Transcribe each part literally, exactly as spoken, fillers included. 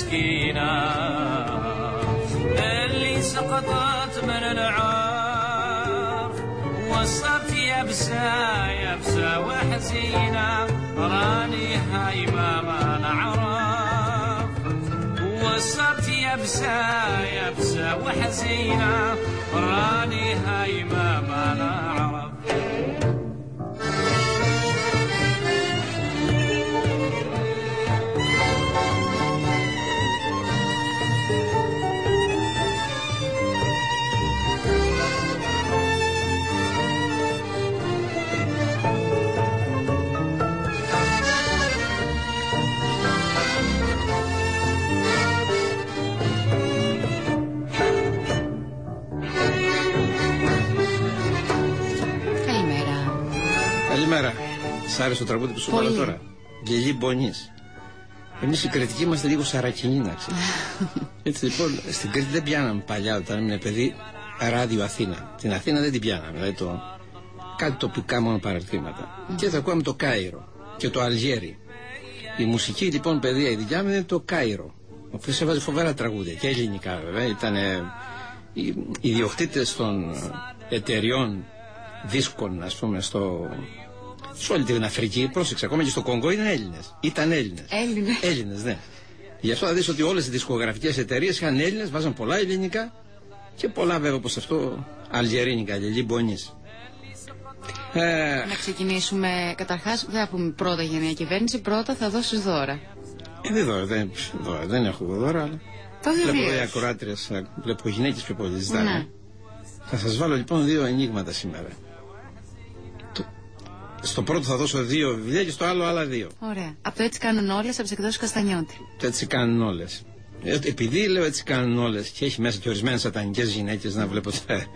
مسكينة اللي سقطت من العار وصرت يابسة يابسة وحزينة راني هايمة ما نعرف وصرت يابسة يابسة وحزينة راني هايمة ما نعرف. Καλημέρα. Σ' άρεσε το τραγούδι που σου είπα τώρα? Γελί Μπονής. Εμείς οι Κρητικοί είμαστε λίγο σαρακινοί, να ξέρεις. Έτσι λοιπόν, στην Κρήτη δεν πιάναμε παλιά όταν ήμουν παιδί ράδιο Αθήνα. Την Αθήνα δεν την πιάναμε, δηλαδή το, κάτι τοπικά μόνο παραρτήματα. Mm. Και θα ακούγαμε το Κάιρο και το Αλγέρι. Η μουσική λοιπόν παιδεία η δικιά μου είναι το Κάιρο. Ο οποίος έβαζε φοβερά τραγούδια και ελληνικά βέβαια. Ήταν οι ιδιοκτήτες των εταιριών δίσκων, ας πούμε, στο, σε όλη την Αφρική, πρόσεξε, ακόμα και στο Κονγκό είναι Έλληνες. Ήταν Έλληνες. Έλληνες. Έλληνες, ναι. Γι' αυτό θα δεις ότι όλες οι δισκογραφικές εταιρείες είχαν Έλληνες, βάζαν πολλά ελληνικά και πολλά βέβαια όπως αυτό αλγερίνικα, Λελί Μπονής. Ε... Να ξεκινήσουμε καταρχάς, δεν θα πούμε πρώτα για μια κυβέρνηση, πρώτα θα δώσεις δώρα. Ε, δεν δώρα, δεν, δώρα, δεν έχω δώρα, αλλά βλέπω οι ακροάτριες, βλέπω γυναίκες πιο πολύ ζητάνε. Ναι. Θα σας βάλω λοιπόν δύο ενίγματα σήμερα. Το... Στο πρώτο θα δώσω δύο βιβλία και στο άλλο άλλα δύο. Ωραία. Από το Έτσι κάνουν όλες, από τις εκδόσεις Καστανιώτη. Το Έτσι κάνουν όλες. Ε, επειδή λέω Έτσι κάνουν όλες και έχει μέσα και ορισμένες σατανικές γυναίκες, να βλέπω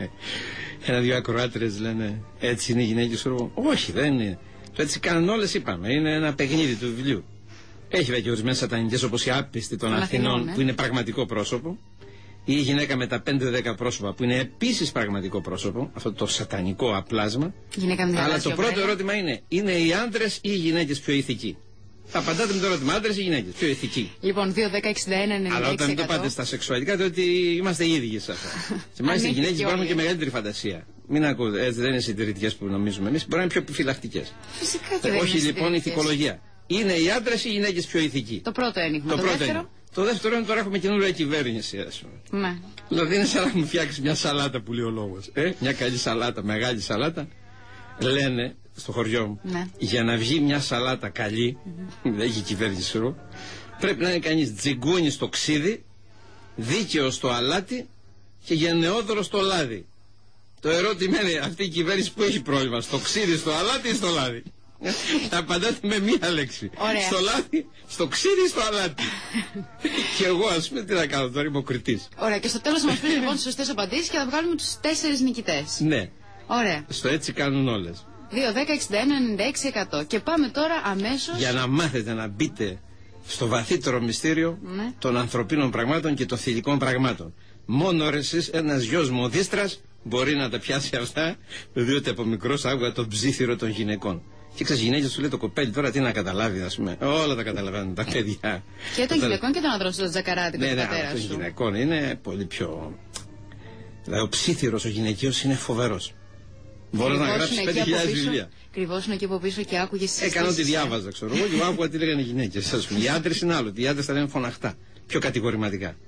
ένα-δύο ακροάτρες λένε έτσι είναι οι γυναίκες. Όχι, δεν είναι. Το Έτσι κάνουν όλες είπαμε. Είναι ένα παιχνίδι του βιβλίου. Έχει βέβαια και ορισμένες σατανικές όπως η άπιστη των Αθηνών, Αθηνών που είναι πραγματικό πρόσωπο. Ή η γυναίκα με τα πέντε δέκα πρόσωπα που είναι επίσης πραγματικό πρόσωπο, αυτό το σατανικό απλάσμα. Αλλά το πρώτο ερώτημα είναι, είναι οι άντρες ή οι γυναίκες πιο ηθικοί? Θα απαντάτε με το ερώτημα, άντρες ή γυναίκες πιο ηθικοί? Λοιπόν, δύο δέκα εξήντα ένα ενενήντα έξι. Αλλά όταν το πάτε στα σεξουαλικά, διότι είμαστε οι ίδιοι σε αυτά. Και μάλιστα οι γυναίκες υπάρχουν και μεγαλύτερη φαντασία. Μην ακούτε, έτσι δεν είναι συντηρητικές που νομίζουμε εμείς, μπορεί να είναι πιο επιφυλακτικές. Φυσικά και δεν. Όχι λοιπόν ηθικολογία. Είναι οι άντρες ή οι γυναίκες πιο ηθικοί? Το πρώτο ένιγμα. Το, το πρώτο ένιγμα. Το δεύτερο είναι τώρα έχουμε καινούργια κυβέρνηση, ας πούμε. Ναι. Δηλαδή είναι σαν να μου φτιάξει μια σαλάτα που λέει ο λόγος. Ε, μια καλή σαλάτα, μεγάλη σαλάτα. Λένε στο χωριό μου, ναι, για να βγει μια σαλάτα καλή, mm-hmm, δεν έχει κυβέρνηση ρο, πρέπει να είναι κανείς τζιγκούνι στο ξύδι, δίκαιο στο αλάτι και γενναιόδωρο στο λάδι. Το ερώτημα είναι αυτή η κυβέρνηση που έχει πρόβλημα, στο ξύδι, στο αλάτι ή στο λάδι? Θα απαντάτε με μία λέξη. Ωραία. Στο λάδι, στο ξύδι, στο αλάτι. Και εγώ ας πούμε τι να κάνω τώρα, είμαι ο κριτής. Ωραία, και στο τέλος θα μας πεις λοιπόν τις σωστές απαντήσεις και θα βγάλουμε τους τέσσερις νικητές. Ναι. Ωραία. Στο Έτσι κάνουν όλες. δύο δέκα εξήντα ένα ενενήντα έξι εκατό. Και πάμε τώρα αμέσως. Για να μάθετε να μπείτε στο βαθύτερο μυστήριο, ναι, των ανθρωπίνων πραγμάτων και των θηλυκών πραγμάτων. Μόνο ρε εσείς, ένας γιος μοδίστρας μπορεί να τα πιάσει αυτά, διότι από μικρός άκουγα τον ψήθυρο των γυναικών. Και ξέρεις, γυναίκες σου λέει το κοπέλι τώρα τι να καταλάβει, ας πούμε. Όλα τα καταλαβαίνουν τα παιδιά. Και των γυναικών και των ανδρών στο τζακαράτι, ναι, του ναι, πατέρα των σου. γυναικών είναι πολύ πιο. Δηλαδή ο ψήθυρος ο γυναικείος είναι φοβερός. Μπορεί να γράψει πέντε χιλιάδες βιβλία. Κρυβόσουν εκεί από πίσω και άκουγε στις. Έκανα ό,τι διάβαζα, ξέρω εγώ, και άκουγα τι λέγανε οι γυναίκες. Οι άντρες είναι άλλο. Οι άντρες τα λένε φωναχτά. Πιο κατηγορηματικά.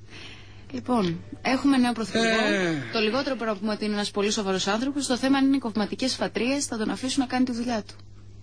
Λοιπόν, έχουμε νέο πρωθυπουργό. Ε... Το λιγότερο που να πούμε ότι είναι ένας πολύ σοβαρός άνθρωπος. Το θέμα είναι οι κομματικές φατρίες, θα τον αφήσουν να κάνει τη δουλειά του.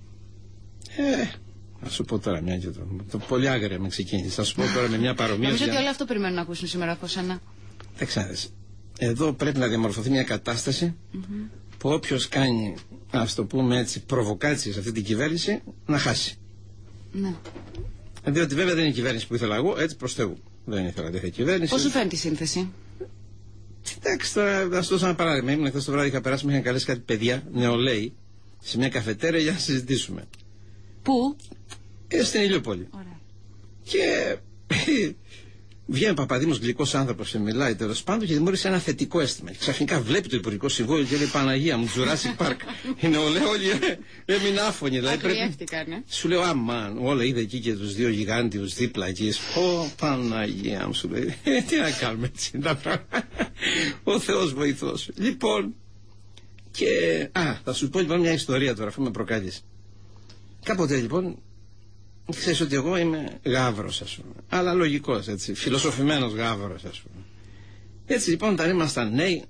Ε, θα σου πω τώρα μια και το, το πολύ άγρια με ξεκίνησε. Θα σου πω τώρα με μια παρομοίωση. Νομίζω ότι όλοι αυτό περιμένουν να ακούσουν σήμερα από σένα. Δεν ξέρεις. Εδώ πρέπει να διαμορφωθεί μια κατάσταση, mm-hmm, που όποιος κάνει, ας το πούμε έτσι, προβοκάτσιες σε αυτή την κυβέρνηση, να χάσει. Ναι. Διότι βέβαια δεν είναι η κυβέρνηση που ήθελα εγώ, έτσι προς Θεού. Δεν ήθελα τέτοια κυβέρνηση. Πώς σου φαίνεται η σύνθεση? Εντάξει, τώρα να σου δώσω ένα παράδειγμα. Ήμουν χθες το βράδυ, είχα περάσει, με είχαν καλέσει κάτι παιδιά, νεολαίοι, σε μια καφετέρια για να συζητήσουμε. Πού? Ε, στην Ηλιούπολη. Ωραία. Και Βγαίνει ο Παπαδήμος, γλυκός άνθρωπος, και μιλάει τέλος πάντων και δημιούργησε ένα θετικό αίσθημα. Και ξαφνικά βλέπει το Υπουργικό Συμβούλιο και λέει: Παναγία μου, Jurassic Park. Είναι όλοι, όλοι έμεινε άφωνοι. Δηλαδή πρέπει. Σου λέω: Αμάν, όλα είδε εκεί και τους δύο γιγάντιους δίπλα εκεί. Ω Παναγία μου, σου λέει: Τι να κάνουμε έτσι τα πράγματα. Ο Θεός βοηθός. Λοιπόν, και. Α, θα σου πω λοιπόν μια ιστορία τώρα, αφού με προκάλεις. Κάποτε λοιπόν. Ξέρεις ότι εγώ είμαι γάβρος, ας πούμε. Αλλά λογικός, έτσι. Φιλοσοφημένος γάβρος, ας πούμε. Έτσι λοιπόν, όταν ήμασταν νέοι,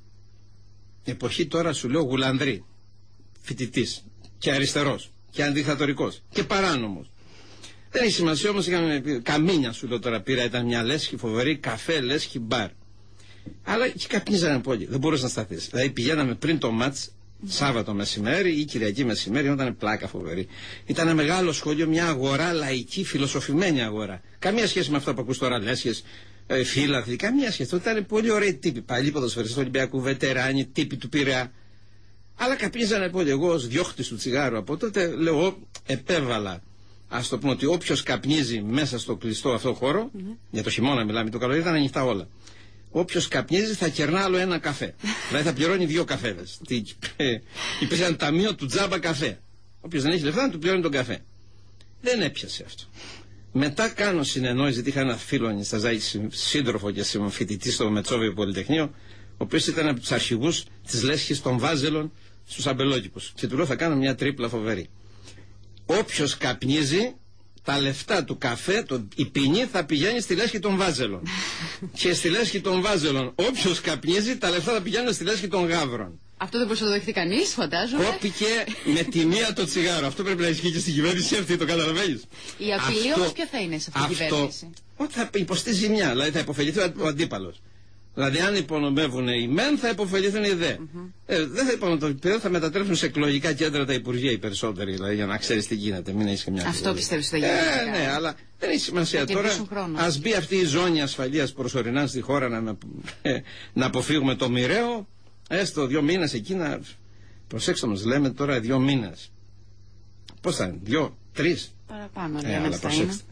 εποχή τώρα σου λέω γουλανδρή, φοιτητής και αριστερός και αντικτατορικός και παράνομος. Δεν έχει σημασία όμως, είχαμε καμίνια σου λέω τώρα πήρα, ήταν μια λέσχη φοβερή, καφέ, λέσχη, μπαρ. Αλλά και καπνίζανε πολύ, δεν μπορούσε να σταθείς. Δηλαδή πηγαίναμε πριν το μάτς. Σάββατο μεσημέρι ή Κυριακή μεσημέρι, ήταν πλάκα φοβερή. Ήταν ένα μεγάλο σχολείο, μια αγορά λαϊκή, φιλοσοφημένη αγορά. Καμία σχέση με αυτά που ακούς τώρα, λέσχες, ε, φύλαθλοι, καμία σχέση. Ήταν πολύ ωραίοι τύποι. Παλιοί ποδοσφαιριστές του Ολυμπιακού, βετεράνοι, τύποι του Πειραιά. Αλλά καπνίζανε πολύ. Εγώ ως διώχτης του τσιγάρου από τότε λέω, επέβαλα. Ας το πούμε ότι όποιος καπνίζει μέσα στο κλειστό αυτό χώρο, mm-hmm. για το χειμώνα μιλάμε, το καλοκαίρι ήταν ανοιχτά όλα. Όποιος καπνίζει θα κερνά άλλο ένα καφέ. Δηλαδή θα πληρώνει δύο καφέδες. Υπήρχε ένα ταμείο του τζάμπα καφέ. Όποιος δεν έχει λεφτά να του πληρώνει τον καφέ. Δεν έπιασε αυτό. Μετά κάνω συνεννόηση, γιατί είχα ένα φίλο νησταζάκι, σύντροφο και συμφοιτητή στο Μετσόβιο Πολυτεχνείο, ο οποίος ήταν από τους αρχηγούς της λέσχης των Βάζελων στους αμπελόκηπους. Και του λέω: θα κάνω μια τρίπλα φοβερή. Όποιος καπνίζει, τα λεφτά του καφέ, το, η ποινή θα πηγαίνει στη λέσχη των Βάζελων. Και στη λέσχη των Βάζελων, όποιος καπνίζει, τα λεφτά θα πηγαίνουν στη λέσχη των Γαύρων. Αυτό δεν μπορούσε να το δεχτεί κανείς, φαντάζομαι. Κόπηκε με τη μία το τσιγάρο. Αυτό πρέπει να ισχύει και στην κυβέρνηση αυτή, το καταλαβαίνεις. Η απειλή όμως ποια θα είναι σε αυτή την κυβέρνηση? Ότι θα υποστεί ζημιά, δηλαδή θα υποφεληθεί ο αντίπαλος. Δηλαδή, αν υπονομεύουν οι μεν, θα υποφεληθούν οι δε. Mm-hmm. Ε, δεν θα υπονομεύουν, θα μετατρέψουν σε εκλογικά κέντρα τα υπουργεία οι περισσότεροι, δηλαδή, για να ξέρει τι γίνεται. Μην έχει καμιά. Αυτό πιστεύει ότι θα γίνει. Ε, ναι, αλλά δεν έχει σημασία τώρα. Ας μπει αυτή η ζώνη ασφαλείας προσωρινά στη χώρα να, ε, να αποφύγουμε το μοιραίο. Έστω δύο μήνες εκεί να. Προσέξτε μας, λέμε τώρα δύο μήνες. Πώς θα είναι, δύο, τρεις. Παραπάνω, ε, αλλά προσέξτε.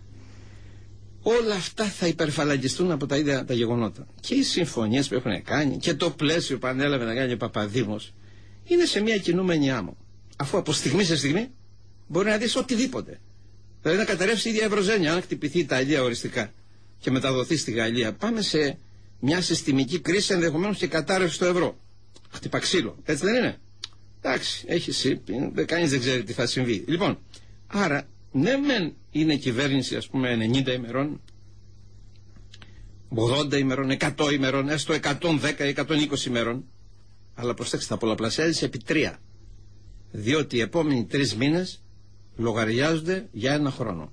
Όλα αυτά θα υπερφαλαγιστούν από τα ίδια τα γεγονότα. Και οι συμφωνίες που έχουν κάνει και το πλαίσιο που ανέλαβε να κάνει ο Παπαδήμος είναι σε μια κινούμενη άμμο. Αφού από στιγμή σε στιγμή μπορεί να δεις οτιδήποτε. Δηλαδή να καταρρεύσει η ίδια Ευρωζένια, αν χτυπηθεί η Ιταλία οριστικά και μεταδοθεί στη Γαλλία. Πάμε σε μια συστημική κρίση, ενδεχομένως και κατάρρευση στο ευρώ. Χτυπά ξύλο. Έτσι δεν είναι? Εντάξει, έχει σύμπ, κανείς δεν ξέρει τι θα συμβεί. Λοιπόν, άρα. Ναι, μεν είναι κυβέρνηση ας πούμε ενενήντα ημερών, ογδόντα ημερών, εκατό ημερών, έστω εκατόν δέκα ή εκατόν είκοσι ημερών, αλλά προσέξτε, θα πολλαπλασιάζει επί τρία. Διότι οι επόμενοι τρεις μήνες λογαριάζονται για ένα χρόνο.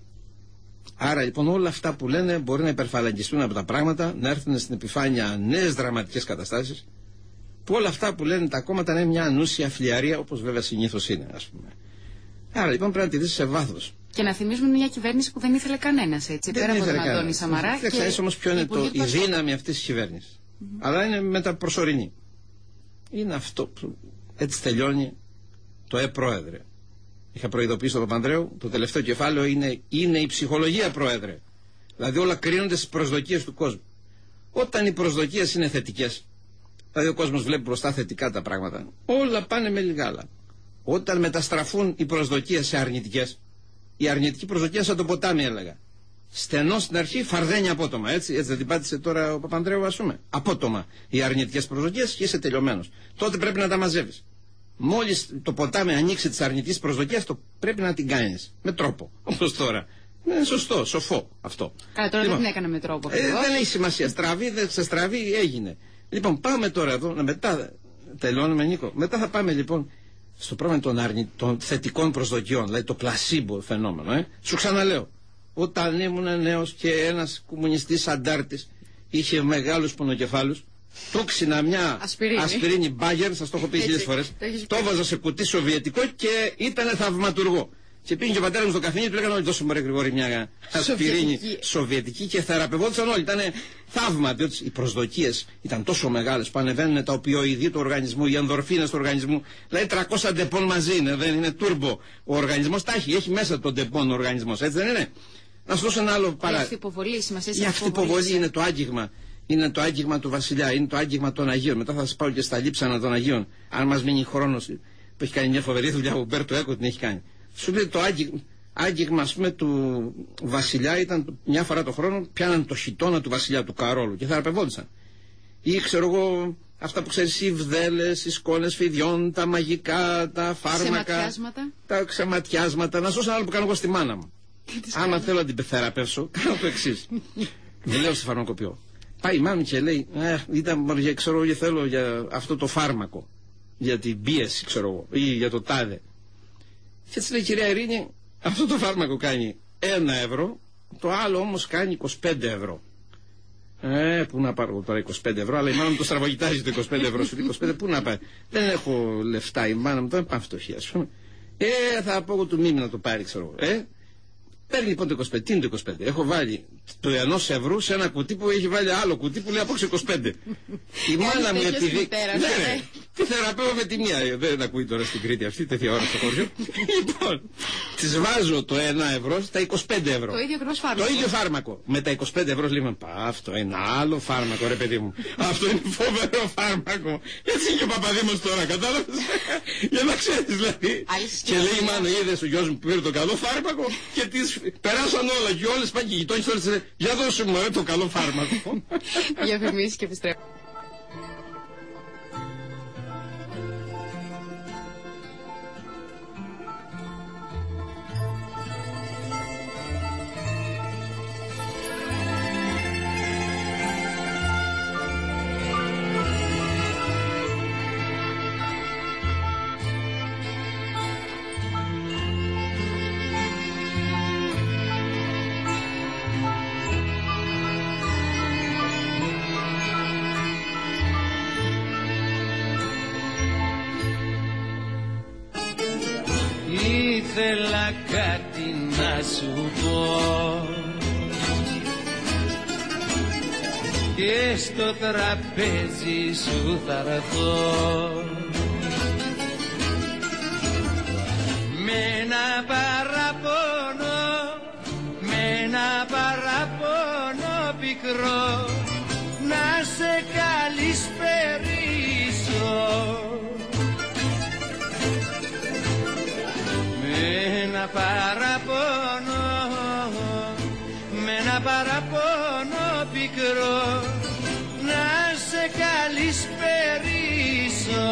Άρα λοιπόν όλα αυτά που λένε μπορεί να υπερφαλαγγιστούν από τα πράγματα, να έρθουν στην επιφάνεια νέες δραματικές καταστάσεις, που όλα αυτά που λένε τα κόμματα είναι μια ανούσια φλιαρία, όπως βέβαια συνήθως είναι, ας πούμε. Άρα λοιπόν πρέπει να τη δεις σε βάθος. Και να θυμίζουμε μια κυβέρνηση που δεν ήθελε κανένας, έτσι. Δεν πέρα από τον κανένας. Αντώνη Σαμαρά. Δεν ξέρεις όμως ποιο είναι το, η δύναμη αυτής της κυβέρνησης. Mm-hmm. Αλλά είναι μεταπροσωρινή. Είναι αυτό που έτσι τελειώνει το Ε Πρόεδρε. Είχα προειδοποιήσει τον Παπανδρέου, το τελευταίο κεφάλαιο είναι, είναι η ψυχολογία Πρόεδρε. Δηλαδή όλα κρίνονται στις προσδοκίες του κόσμου. Όταν οι προσδοκίες είναι θετικές, δηλαδή ο κόσμος βλέπει μπροστά θετικά τα πράγματα, όλα πάνε με λιγάλα. Όταν μεταστραφούν οι προσδοκίες σε αρνητικές, η αρνητική προσδοκία σαν το ποτάμι έλεγα. Στενό στην αρχή, φαρδένει απότομα. Έτσι, έτσι δεν την πάτησε τώρα ο Παπανδρέου, ας πούμε. Απότομα οι αρνητικές προσδοκίες και είσαι τελειωμένος. Τότε πρέπει να τα μαζεύεις. Μόλις το ποτάμι ανοίξει τις αρνητικές προσδοκίες, το πρέπει να την κάνεις. Με τρόπο. Όπως τώρα. Είναι σωστό, σοφό αυτό. Καλά, τώρα λοιπόν, δεν την έκανα με τρόπο. Ε, δεν έχει σημασία. Στραβή, δεν σε στραβή έγινε. Λοιπόν, πάμε τώρα εδώ. Μετά τελειώνουμε, Νίκο. Μετά θα πάμε λοιπόν στο πρόβλημα των, αρνη... των θετικών προσδοκιών, δηλαδή το πλασίμπο φαινόμενο. Ε. Σου ξαναλέω, όταν ήμουν νέος και ένας κομμουνιστής αντάρτης είχε μεγάλους πονοκεφάλους, του ξύνα μια ασπιρίνη, ασπιρίνη μπάγερ, σας το έχω πει χίλιες φορές, το έβαζα σε κουτί σοβιετικό και ήταν θαυματουργό. Και πήγαινε και ο πατέρα μου στο καφενείο, του λέγανε όλοι τόσο μωρέ Γρηγόρη μια ασπιρίνη σοβιετική και θεραπευόντουσαν όλοι. Ήταν θαύμα, διότι οι προσδοκίες ήταν τόσο μεγάλες που ανεβαίνουν τα οπιοειδή του οργανισμού, οι ενδορφίνες του οργανισμού. Δηλαδή τριακόσια ντεπών μαζί είναι, δεν είναι τούρμπο. Ο οργανισμός τα έχει, έχει μέσα τον ντεπών ο οργανισμός, έτσι δεν είναι? Να σου δώσω ένα άλλο παράδειγμα. Η αυτοϋποβολή, σημασία Η αυτοϋποβολή είναι το άγγιγμα. Είναι το άγγιγμα του Βασιλιά, είναι το άγγιγμα των Αγίων. Μετά θα σας πάω και στα λείψανα των Αγίων. Αν μας μείνει χρόνος, που έχει κάνει μια φοβερή δουλειά, ο Μπέρτο Έκο την έχει κάνει. Σου λέει το άγγιγμα, άγγιγμα ας πούμε, του Βασιλιά ήταν μια φορά το χρόνο, πιάναν το χιτώνα του Βασιλιά του Καρόλου και θεραπευόντουσαν. Ή ξέρω εγώ, αυτά που ξέρεις, οι βδέλες, οι σκόνες φιδιών, τα μαγικά, τα φάρμακα. Ξεματιάσματα. Τα ξεματιάσματα. Να σου δώσω ένα άλλο που κάνω εγώ στη μάνα μου. Άμα θέλω να την θεραπεύσω, κάνω το εξής. Δουλεύω στο φαρμακοποιό. Πάει η μάνα και λέει, ε, ήταν, για, ξέρω, για, θέλω για αυτό το φάρμακο, για την πίεση, ξέρω εγώ, ή για το τάδε. Και έτσι λέει, κυρία Ειρήνη, αυτό το φάρμακο κάνει ένα ευρώ, το άλλο όμως κάνει είκοσι πέντε ευρώ. Ε, πού να πάρω τώρα είκοσι πέντε ευρώ, αλλά η μάνα μου το στραβογητάζει το είκοσι πέντε ευρώ, σου λέει είκοσι πέντε, πού να πάει. Δεν έχω λεφτά, η μάνα μου δεν πάνε φτωχή, ας πούμε. Ε, θα πω εγώ του Μίμη να το πάρει, ξέρω εγώ. Ε, παίρνει λοιπόν το είκοσι πέντε. Τι είναι το είκοσι πέντε? Έχω βάλει το ενός ευρώ σε ένα κουτί που έχει βάλει άλλο κουτί που λέει απόξε είκοσι πέντε. Η μάνα μου επειδή. Ναι, τη θεραπεύω με τη μία. Δεν ακούει τώρα στην Κρήτη αυτή, τέτοια ώρα στο χωριό. Λοιπόν, τη βάζω το ένα ευρώ στα είκοσι πέντε ευρώ. Το ίδιο ακριβώς φάρμακο. Το ίδιο φάρμακο. Με τα είκοσι πέντε ευρώ λέμε, πα, αυτό είναι άλλο φάρμακο, ρε παιδί μου. Αυτό είναι φοβερό φάρμακο. Έτσι και ο Παπαδήμος τώρα, κατάλαβες. Για να ξέρεις δηλαδή. Και λέει η μάνα, είδες ο γιος μου που πήρε το καλό φάρμακο και τις περάσαν όλα και όλες πάνε και οι γειτόνιες όλες λένε, για δώσου μου το καλό φάρμακο. Διαφημίσεις και επιστρέφω. Ήθελα κάτι να σου πω και στο τραπέζι σου θα έρθω με ένα παραπονό, με ένα παραπονό πικρό να σε καλησπερίσω. Με ένα παραπονό, με ένα παραπονό πικρό να σε καλησπερίσω.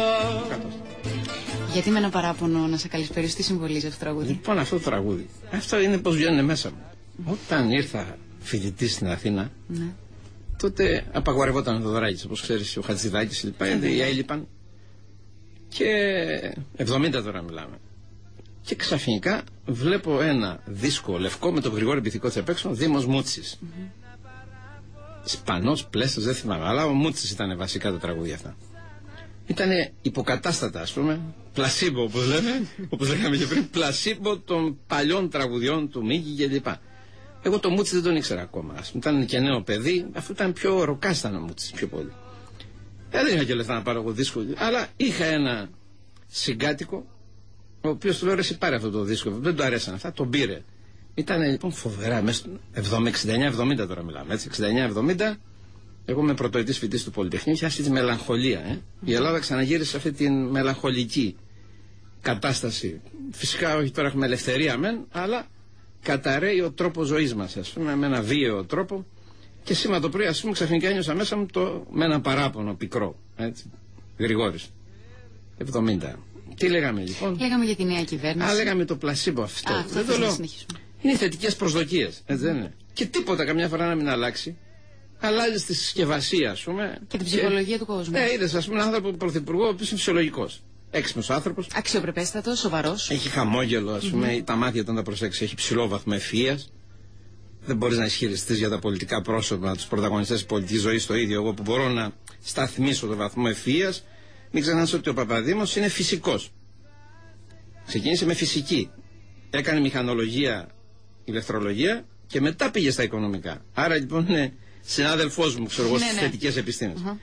Γιατί με ένα παράπονο να σε καλησπερίσω, τι συμβολίζει αυτό το τραγούδι? Λοιπόν, αυτό το τραγούδι, αυτό είναι πως βγαίνει μέσα μου. Όταν ήρθα φοιτητής στην Αθήνα, ναι, τότε απαγορευόταν ο Θοδωράκης, όπως ξέρεις, ο Χατζηδάκης, οι έλειπαν. Και εβδομήντα τώρα μιλάμε. Και ξαφνικά βλέπω ένα δίσκο λευκό με τον Γρηγόρη Μπιθικότσι απ' έξω, Δήμος Μούτσης. Mm-hmm. Ισπανός, Πλέστος, δεν θυμάμαι, αλλά ο Μούτσης ήταν βασικά τα τραγούδια αυτά. Ήτανε υποκατάστατα, ας πούμε, πλασίμπο όπως λέμε, όπως λέγαμε και πριν, πλασίμπο των παλιών τραγουδιών του Μίκη κλπ. Εγώ το Μούτσι δεν τον ήξερα ακόμα. Ας πούμε, ήταν και νέο παιδί, αφού ήταν πιο ροκάς ήταν ο Μούτσης πιο πολύ. Ε, δεν είχα και λεφτά να πάρω εγώ δίσκο, αλλά είχα ένα συγκάτοικο, ο οποίος του λέω, ρε, εσύ πάρε αυτό το δίσκο, δεν του αρέσαν αυτά, τον πήρε. Ήταν λοιπόν φοβερά, μέσα εξήντα εννιά εβδομήντα τώρα μιλάμε, έτσι, εξήντα εννιά εβδομήντα, εγώ είμαι πρωτοετής φοιτής του Πολυτεχνείου, είχε αυτή τη μελαγχολία. Ε. Η Ελλάδα ξαναγύρισε σε αυτή τη μελαγχολική κατάσταση. Φυσικά όχι τώρα έχουμε ελευθερία μεν, αλλά καταραίει ο τρόπος ζωής μας, ας πούμε, με ένα βίαιο τρόπο. Και σήμερα το πρωί, ας πούμε, ξαφνικά ένιωσα μέσα μου το, με ένα παράπονο πικρό, έτσι, Γρηγόρης, εβδομήντα. Τι λέγαμε λοιπόν? Λέγαμε για τη νέα κυβέρνηση. Α, λέγαμε το πλασίμπο αυτό. Α, αυτό δεν το λέω. Είναι θετικές προσδοκίες, έτσι δεν είναι? Και τίποτα καμιά φορά να μην αλλάξει. Αλλάζει τη συσκευασία, ας πούμε. Και την ψυχολογία και... του κόσμου. Ναι, είδες, ας πούμε, έναν άνθρωπο πρωθυπουργό, ο οποίος είναι φυσιολογικός. Έξυπνος άνθρωπος. Αξιοπρεπέστατος, σοβαρός. Έχει χαμόγελο, ας πούμε, mm-hmm. τα μάτια όταν τα προσέξει. Έχει ψηλό βαθμό ευφυΐας. Δεν μπορείς να ισχυριστείς για τα πολιτικά πρόσωπα, τους πρωταγωνιστές της πολιτικής ζωής το ίδιο. Εγώ που μπορώ να σταθμίσω το βαθμό ευφυΐας, μην ξεχνάς ότι ο Παπαδήμος είναι φυσικός. Ξεκίνησε με φυσική. Έκανε μηχανολογία, ηλεκτρολογία και μετά πήγε στα οικονομικά. Άρα λοιπόν είναι συνάδελφός μου, ξέρω εγώ, στις θετικές επιστήμες. Uh-huh.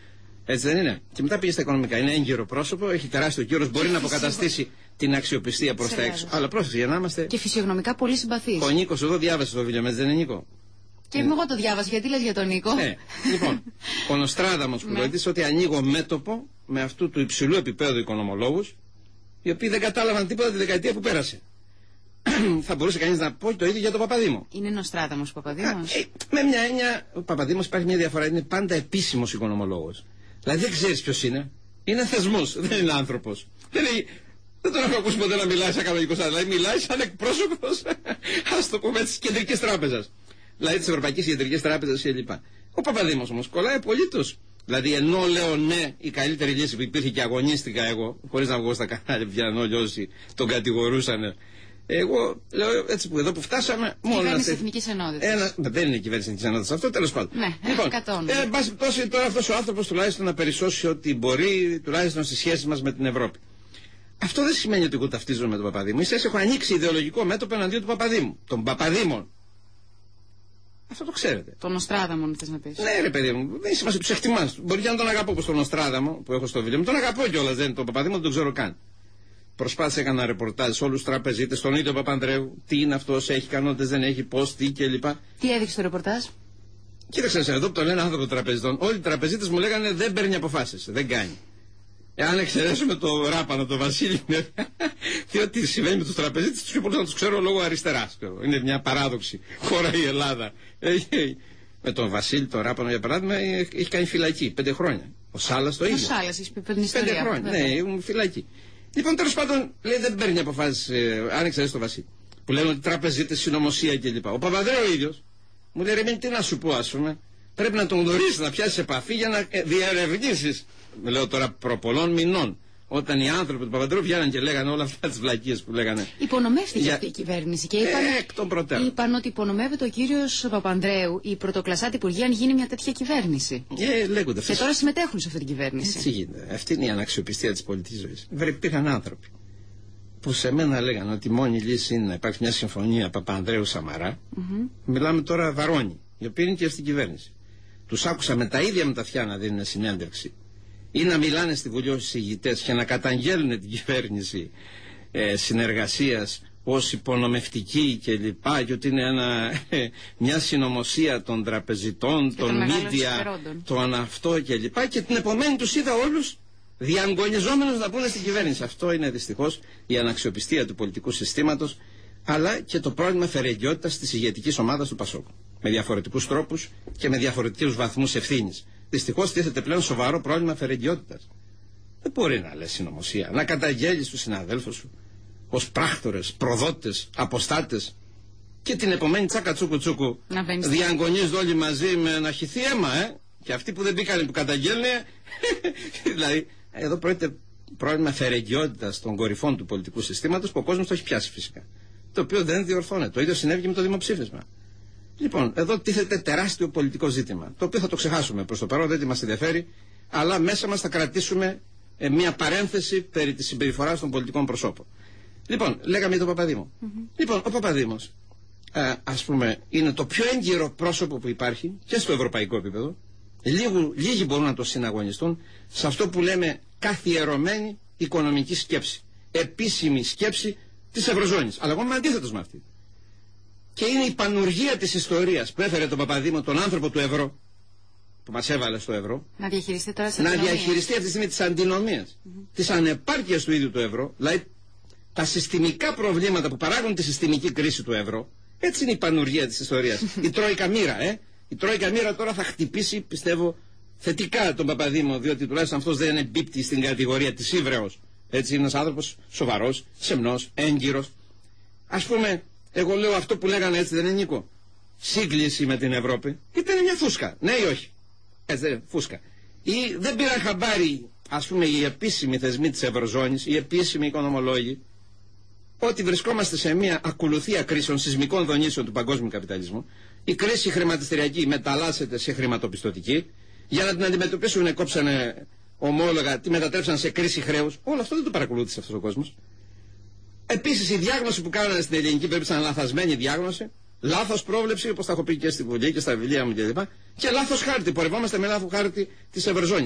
Έτσι δεν είναι? Και μετά πήγε στα οικονομικά. Είναι έγκυρο πρόσωπο, έχει τεράστιο κύρος, μπορεί να αποκαταστήσει την αξιοπιστία προς τα έξω. Αλλά πρόσεχε, για να είμαστε. Και φυσιογνωμικά πολύ συμπαθής. Ο Νίκος εδώ διάβασε το βίντεο, δεν είναι Νίκο? Και εγώ το διάβασα, γιατί λες για τον Νίκο? Ναι. Λοιπόν, ο Νοστράδαμος που λέει ότι ανοίγω μέτωπο με αυτού του υψηλού επίπεδου οικονομολόγους, οι οποίοι δεν κατάλαβαν τίποτα τη δεκαετία που πέρασε. Θα μπορούσε κανείς να πω το ίδιο για τον Παπαδήμο. Είναι Νοστράδαμος ο Παπαδήμος. Ε, με μια έννοια, ο Παπαδήμος υπάρχει μια διαφορά. Είναι πάντα επίσημος οικονομολόγος. Δηλαδή δεν ξέρεις ποιος είναι. Είναι θεσμός, δεν είναι άνθρωπος. Δεν, είναι, δεν τον έχω ακούσει ποτέ να μιλάει σαν κανονικό σαν. Δηλαδή μιλάει σαν εκπρόσωπος, ας το πούμε, της Κεντρικής Τράπεζας. Δηλαδή της Ευρωπαϊκής Κεντρικής Τράπεζας κλπ. Ο Παπαδήμος όμως κολλάει απολύτως. Δηλαδή ενώ λέω ναι, η καλύτερη λύση που υπήρχε και αγωνίστηκα εγώ, χωρίς να βγω στα κανάλια πια όλοι όσοι τον κατηγορούσαν. Εγώ λέω έτσι που εδώ που φτάσαμε. Μόνο κυβέρνηση Εθνικής Ενότητας. Ένα, δεν είναι η κυβέρνηση Εθνικής Ενότητας αυτό, τέλος πάντων. Ναι, λοιπόν, ε, εν πάση πτώση τώρα αυτός ο άνθρωπος τουλάχιστον να περισσώσει ό,τι μπορεί, τουλάχιστον στις σχέσεις μας με την Ευρώπη. Αυτό δεν σημαίνει ότι εγώ ταυτίζομαι με τον Παπαδήμο. Ίσως έχω ανοίξει ιδεολογικό μέτωπο εναντίον του Παπαδήμου. Των Παπαδήμων. Αυτό το ξέρετε. Τον Νοστράδαμο, θες να πεις? Ναι, ρε παιδί μου, δεν σημασία, του εκτιμάς. Μπορεί και να τον αγαπώ όπως τον Νοστράδαμο που έχω στο βίντεο μου. Τον αγαπώ κιόλας, δεν τον Παπαδήμο, δεν τον ξέρω καν. Προσπάθησα, έκανα ρεπορτάζ σε όλους τους τραπεζίτες, τον ίδιο Παπανδρέου. Τι είναι αυτός, έχει ικανότητες, δεν έχει, πώς, τι κλπ. Τι έδειξε το ρεπορτάζ? Κοίταξε εδώ που το λένε άνθρωποι των τραπεζιτών. Όλοι οι τραπεζίτες μου λέγανε δεν παίρνει αποφάσεις, δεν κάνει. Εάν εξαιρέσουμε το Ράπανο, το Βασίλη, διότι συμβαίνει με τους τραπεζίτες, τους πιο πολλούς να τους ξέρω λόγω αριστεράς. Είναι μια παράδοξη χώρα η Ελλάδα. Με τον Βασίλη, τον Ράπανο για παράδειγμα, έχει κάνει φυλακή πέντε χρόνια. Ο Σάλας το ίδιο. Ο Σάλας, έχει πει πέντε ιστορία. Πέντε χρόνια, ναι, ήμουν φυλακή. Λοιπόν, τέλος πάντων, λέει δεν παίρνει αποφάσεις, ε, αν εξαιρέσει το Βασίλη. Που λένε ότι τραπεζίτες, συνωμοσία κλπ. Ο Παπανδρέου ο ίδιος μου λέει ρε, τι να σου πω, ας πούμε. Πρέπει να τον γνωρίσεις, να πιάσεις επαφή για να διερευνήσεις. Με λέω τώρα προ πολλών μηνών. Όταν οι άνθρωποι του Παπανδρέου βγαίναν και λέγανε όλα αυτά τις βλακίες που λέγανε. Υπονομεύτηκε για... αυτή η κυβέρνηση και είπαν, ε, εκ των προτέρων. είπαν ότι υπονομεύεται ο κύριος Παπανδρέου, η πρωτοκλασσάτη υπουργεία, αν γίνει μια τέτοια κυβέρνηση. Ε, λέγονται. Και τώρα συμμετέχουν σε αυτή την κυβέρνηση. Έτσι γίνεται. Αυτή είναι η αναξιοπιστία της πολιτικής ζωής. Βέβαια, υπήρχαν άνθρωποι που σε μένα λέγανε ότι η μόνη λύση είναι να υπάρξει μια συμφωνία Παπανδρέου-Σαμαρά. Mm-hmm. Μιλάμε τώρα Βαρώνη, οι οποίοι είναι και στην κυβέρνηση. Τους άκουσα με τα ίδια με τα αυτιά να δίνουν συνέντευξη ή να μιλάνε στη Βουλή ως εισηγητές και να καταγγέλνουν την κυβέρνηση ε, συνεργασίας ως υπονομευτική και λοιπά, και ότι είναι ένα, ε, μια συνωμοσία των τραπεζιτών, των μίντια, των αυτό και λοιπά, και την επομένη τους είδα όλους διαγκονιζόμενους να πούνε στην κυβέρνηση. Αυτό είναι δυστυχώς η αναξιοπιστία του πολιτικού συστήματος, αλλά και το πρόβλημα φερεγγιότητας της ηγετικής ομάδας του Πασόκ. Με διαφορετικούς τρόπους και με διαφορετικούς βαθμούς ευθύνης. Δυστυχώς τίθεται πλέον σοβαρό πρόβλημα φερεγγιότητας. Δεν μπορεί να λες συνωμοσία, να καταγγέλεις τους συναδέλφους σου ως πράκτορες, προδότες, αποστάτες, και την επομένη τσάκα τσούκου τσούκου διαγκονίζονται όλοι μαζί με να χυθεί αίμα, ε? Και αυτοί που δεν μπήκαν που καταγγέλνε. Δηλαδή, εδώ πρόκειται πρόβλημα φερεγγιότητας των κορυφών του πολιτικού συστήματος που ο κόσμος το έχει πιάσει φυσικά. Το οποίο δεν διορθώνεται. Το ίδιο συνέβη και με το δημοψήφισμα. Λοιπόν, εδώ τίθεται τεράστιο πολιτικό ζήτημα, το οποίο θα το ξεχάσουμε προς το παρόν, δεν μας ενδιαφέρει, αλλά μέσα μας θα κρατήσουμε ε, μια παρένθεση περί της συμπεριφοράς των πολιτικών προσώπων. Λοιπόν, λέγαμε για τον Παπαδήμο. Mm-hmm. Λοιπόν, ο Παπαδήμος, ε, ας πούμε, είναι το πιο έγκυρο πρόσωπο που υπάρχει και στο ευρωπαϊκό επίπεδο. Λίγου, λίγοι μπορούν να το συναγωνιστούν σε αυτό που λέμε καθιερωμένη οικονομική σκέψη. Επίσημη σκέψη της Ευρωζώνης. Αλλά εγώ είμαι αντίθετος με αυτή. Και είναι η πανουργία της ιστορίας που έφερε τον Παπαδήμο, τον άνθρωπο του ευρώ, που μας έβαλε στο ευρώ, να διαχειριστεί τώρα τις να διαχειριστεί αυτή τη στιγμή τις αντινομίες, mm-hmm. τις ανεπάρκειες του ίδιου του ευρώ, δηλαδή τα συστημικά προβλήματα που παράγουν τη συστημική κρίση του ευρώ. Έτσι είναι η πανουργία της ιστορίας. Η Τρόικα μοίρα, ε. Η Τρόικα μοίρα τώρα θα χτυπήσει, πιστεύω, θετικά τον Παπαδήμο, διότι τουλάχιστον αυτός δεν εμπίπτει στην κατηγορία της ύβρεως. Έτσι είναι ένας άνθρωπος σοβαρός, σεμνός, έγκυρος. Ας πούμε, εγώ λέω αυτό που λέγανε, έτσι δεν είναι, Νίκο? Σύγκληση με την Ευρώπη. Ήταν μια φούσκα. Ναι ή όχι? Έτσι δεν είναι, φούσκα. Ή δεν πήραν χαμπάρι, ας πούμε, οι επίσημοι θεσμοί της Ευρωζώνης, οι επίσημοι οικονομολόγοι, ότι βρισκόμαστε σε μια ακολουθία κρίσεων σεισμικών δονήσεων του παγκόσμιου καπιταλισμού. Η κρίση χρηματιστηριακή μεταλλάσσεται σε χρηματοπιστωτική. Για να την αντιμετωπίσουν, κόψανε ομόλογα, τη μετατρέψαν σε κρίση χρέους. Όλο αυτό δεν το παρακολούθησε αυτός ο κόσμος. Επίσης, η διάγνωση που κάνανε στην ελληνική πρέπει να είναι λαθασμένη διάγνωση, λάθος πρόβλεψη, όπως τα έχω πει και στη Βουλή και στα βιβλία μου κλπ. Και, και λάθος χάρτη. Πορευόμαστε με λάθος χάρτη της Ευρωζώνης.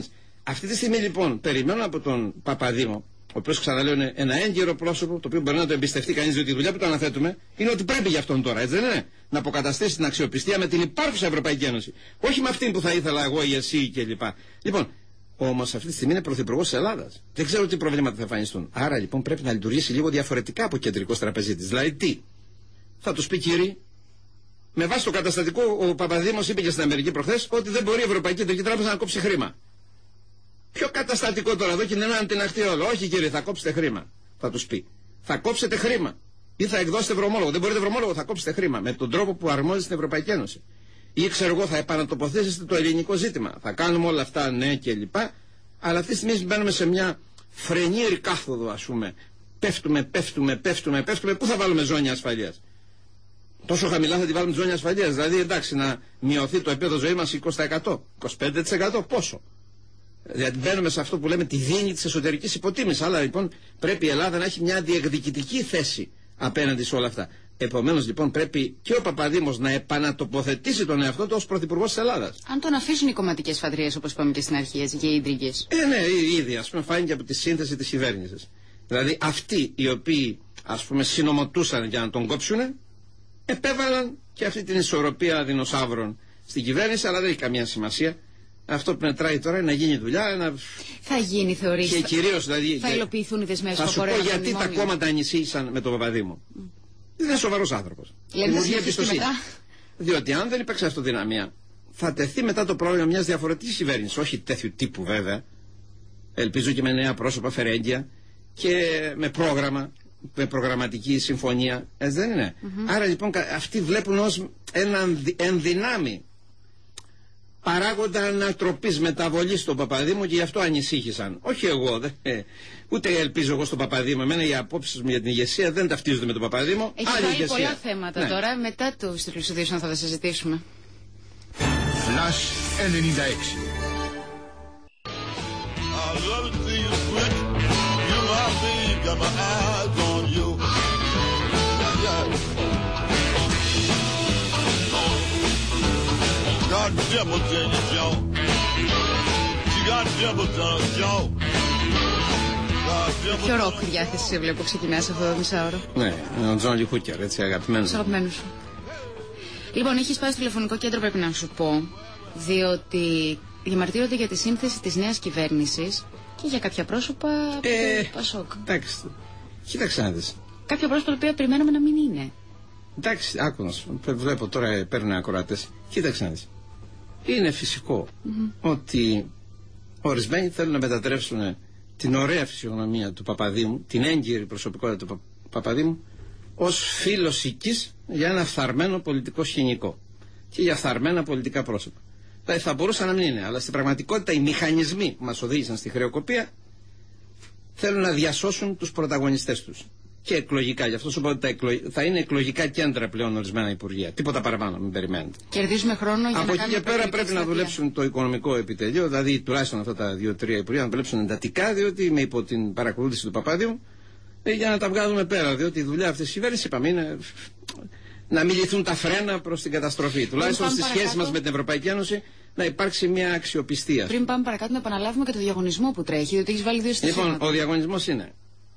αυτή τη στιγμή λοιπόν περιμένω από τον Παπαδήμο, ο οποίος ξαναλέω είναι ένα έγκυρο πρόσωπο, το οποίο μπορεί να το εμπιστευτεί κανείς, διότι η δουλειά που το αναθέτουμε είναι ότι πρέπει για αυτόν τώρα, έτσι δεν είναι? Να αποκαταστήσει την αξιοπιστία με την υπάρχουσα Ευρωπαϊκή Ένωση. Όχι με αυτήν που θα ήθελα εγώ ή εσύ κλπ. Λοιπόν, όμως αυτή τη στιγμή είναι πρωθυπουργός της Ελλάδας. Δεν ξέρω τι προβλήματα θα εμφανιστούν. Άρα λοιπόν πρέπει να λειτουργήσει λίγο διαφορετικά από κεντρικός τραπεζίτης. Δηλαδή τι? Θα του πει, κύριε, με βάση το καταστατικό, ο Παπαδήμος είπε και στην Αμερική προχθές ότι δεν μπορεί η Ευρωπαϊκή Κεντρική Τράπεζα να κόψει χρήμα. Ποιο καταστατικό τώρα εδώ, και είναι να την αχτεί όλο? Όχι κύριε, θα κόψετε χρήμα. Θα του πει. Θα κόψετε χρήμα. Ή θα εκδώσετε ευρωομόλογο. Δεν μπορείτε ευρωομόλογο, θα κόψετε χρήμα. Με τον τρόπο που αρμόζει στην Ευρωπαϊκή Ένωση. Ή ξέρω εγώ, θα επανατοποθέσετε το ελληνικό ζήτημα. Θα κάνουμε όλα αυτά, ναι κλπ. Αλλά αυτή τη στιγμή μπαίνουμε σε μια φρενή ρικάθοδο, ας πούμε. Πέφτουμε, πέφτουμε, πέφτουμε, πέφτουμε. Πού θα βάλουμε ζώνη ασφαλείας? Τόσο χαμηλά θα τη βάλουμε ζώνη ασφαλείας? Δηλαδή εντάξει, να μειωθεί το επίπεδο ζωής μας είκοσι τοις εκατό, είκοσι πέντε τοις εκατό, πόσο? Δηλαδή μπαίνουμε σε αυτό που λέμε τη δίνη της εσωτερικής υποτίμησης. Αλλά λοιπόν πρέπει η Ελλάδα να έχει μια διεκδικητική θέση απέναντι σε όλα αυτά. Επομένως λοιπόν πρέπει και ο Παπαδήμος να επανατοποθετήσει τον εαυτό του ως πρωθυπουργός της Ελλάδας. Αν τον αφήσουν οι κομματικές φατρίες, όπως είπαμε και στην αρχή, έτσι, και οι ίντριγκες. Ε, ναι, ήδη ας πούμε φάνηκε από τη σύνθεση της κυβέρνησης. Δηλαδή αυτοί οι οποίοι ας πούμε συνομωτούσαν για να τον κόψουν, επέβαλαν και αυτή την ισορροπία δεινοσαύρων στην κυβέρνηση, αλλά δεν έχει καμία σημασία. Αυτό που μετράει τώρα είναι να γίνει δουλειά. Να... Θα γίνει, θεωρείς? Και κυρίως, δηλαδή, θα υλοποιηθούν οι δεσμεύσεις που αφορούν? Θα σου πω γιατί τα κόμματα ανησύχησαν με τον Παπαδήμο. Mm. Είναι σοβαρός άνθρωπος. Δημιουργεί εμπιστοσύνη. Διότι αν δεν υπάρξει αυτοδυναμία, θα τεθεί μετά το πρόβλημα μιας διαφορετικής κυβέρνησης. Όχι τέτοιου τύπου βέβαια. Ελπίζω και με νέα πρόσωπα φερέγγια και με πρόγραμμα, με προγραμματική συμφωνία. Έτσι δεν είναι? Mm-hmm. Άρα λοιπόν αυτοί βλέπουν ως έναν ενδυνάμει παράγοντα ανατροπής, μεταβολής στον Παπαδήμο, και γι' αυτό ανησύχησαν. Όχι εγώ, δε, ε, ούτε ελπίζω εγώ στον Παπαδήμο. Εμένα οι απόψεις μου για την ηγεσία δεν ταυτίζονται με τον Παπαδήμο. Έχει βάλει πολλά θέματα, ναι. Τώρα μετά το τίτλους ειδήσεων θα τα συζητήσουμε. Flash ενενήντα έξι. Ποιο ροκ διάθεση βλέπω ξεκινάς αυτό το μισάωρο? Ναι, ο Τζόνι Χούκερ, έτσι, αγαπημένος. Αγαπημένος σου. Λοιπόν, έχεις πάει στο τηλεφωνικό κέντρο, πρέπει να σου πω, διότι διαμαρτύρονται για τη σύνθεση της νέας κυβέρνησης και για κάποια πρόσωπα από ε, το Πασόκ. Εντάξει, κοίταξε να δεις. Κάποια πρόσωπα τα οποία περιμένουμε να μην είναι. Εντάξει, άκου να σου πω, βλέπω τώρα παίρνουν ακροατές. Κοίταξε να δεις. Είναι φυσικό mm-hmm. ότι ορισμένοι θέλουν να μετατρέψουν την ωραία φυσιογνωμία του Παπαδήμου, την έγκυρη προσωπικότητα του Πα... Παπαδήμου, ως φίλος οικής για ένα φθαρμένο πολιτικό σκηνικό και για φθαρμένα πολιτικά πρόσωπα. Δηλαδή θα μπορούσαν να μην είναι, αλλά στην πραγματικότητα οι μηχανισμοί που μας οδήγησαν στη χρεοκοπία θέλουν να διασώσουν τους πρωταγωνιστές τους. Και εκλογικά, γι' αυτό σου πω ότι εκλογ... θα είναι εκλογικά κέντρα πλέον ορισμένα υπουργεία. Τίποτα παραπάνω, μην περιμένετε. Κερδίζουμε χρόνο για από να εκεί και πέρα πρέπει να δουλέψουν το οικονομικό επιτελείο, δηλαδή τουλάχιστον αυτά τα δύο-τρία υπουργεία να δουλέψουν εντατικά, διότι είμαι υπό την παρακολούθηση του Παπάδιου, για να τα βγάλουμε πέρα. Διότι η δουλειά αυτή τη κυβέρνηση, είπαμε, είναι να μιληθούν τα φρένα προς την καταστροφή. Τουλάχιστον στη σχέση μας με την Ευρωπαϊκή Ένωση να υπάρξει μια αξιοπιστία. Πριν πάμε παρακάτω, να επαναλάβουμε και το διαγωνισμό που τρέχει, διότι έχει βάλει δύο στοιχεία. Λοιπόν, ο διαγωνισμός είναι.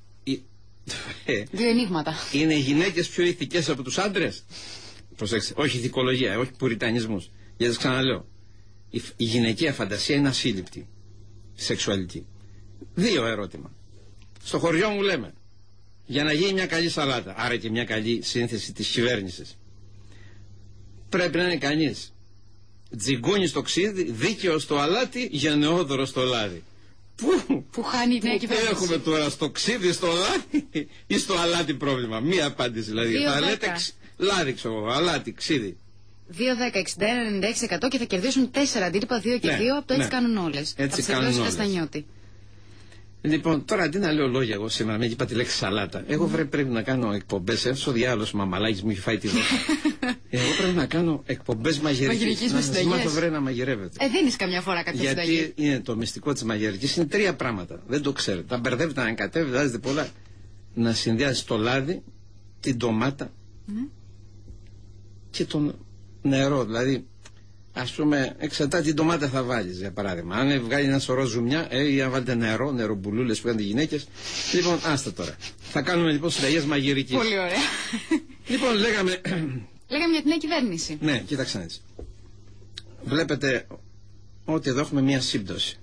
Δύο ενίγματα. Είναι οι γυναίκες πιο ηθικές από τους άντρες? Προσέξτε, όχι ηθικολογία, όχι πουριτανισμούς. Γιατί σας ξαναλέω, η, η γυναικεία φαντασία είναι ασύλληπτη, σεξουαλική. Δύο ερώτημα. Στο χωριό μου λέμε, για να γίνει μια καλή σαλάτα, άρα και μια καλή σύνθεση της κυβέρνησης, πρέπει να είναι κανείς τζιγκούνι στο ξύδι, δίκαιο στο αλάτι, γενναιόδωρο στο λάδι. Πού, που χάνει η νέα κυβέρνηση. Έχουμε τώρα στο ξύδι, στο λάδι ή στο αλάτι πρόβλημα? Μία απάντηση δηλαδή. Θα λέτε λάδι, ξέρω, αλάτι, ξύδι. δύο, δέκα, εξήντα ένα, ενενήντα έξι τοις εκατό και θα κερδίσουν τέσσερα αντίτυπα, δύο και δύο, από το έτσι ναι. κάνουν όλες. Έτσι κάνουν όλες. Λοιπόν, τώρα αντί να λέω λόγια εγώ σήμερα, με είπα τη λέξη σαλάτα. Εγώ βρε, πρέπει να κάνω εκπομπές. Ένας ο διάλογος μαμαλάκης μου έχει φάει τη δόση. Εγώ πρέπει να κάνω εκπομπές μαγειρικής. Να σας μάθω βρε να μαγειρεύετε. Ε, δίνεις καμιά φορά κάποια Γιατί συνταγή. Γιατί είναι το μυστικό της μαγειρικής. Είναι τρία πράγματα. Δεν το ξέρετε. Τα μπερδεύετε, να ανακατεύετε, βάζετε πολλά. Να συνδυάζεις το λάδι, την ντομάτα mm. και το νερό. Δηλαδή, Ας πούμε, εξαρτάται τι ντομάτα θα βάλεις, για παράδειγμα. Αν βγάλει ένα σωρό ζουμιά, ε, ή αν βάλετε νερό, νερομπουλούλες που κάνουν οι γυναίκες. Λοιπόν, άστα τώρα. Θα κάνουμε λοιπόν συνταγές μαγειρικής. Πολύ ωραία. Λοιπόν, λέγαμε. Λέγαμε για την νέα κυβέρνηση. Ναι, κοίταξαν έτσι. Βλέπετε ότι εδώ έχουμε μία σύμπτωση.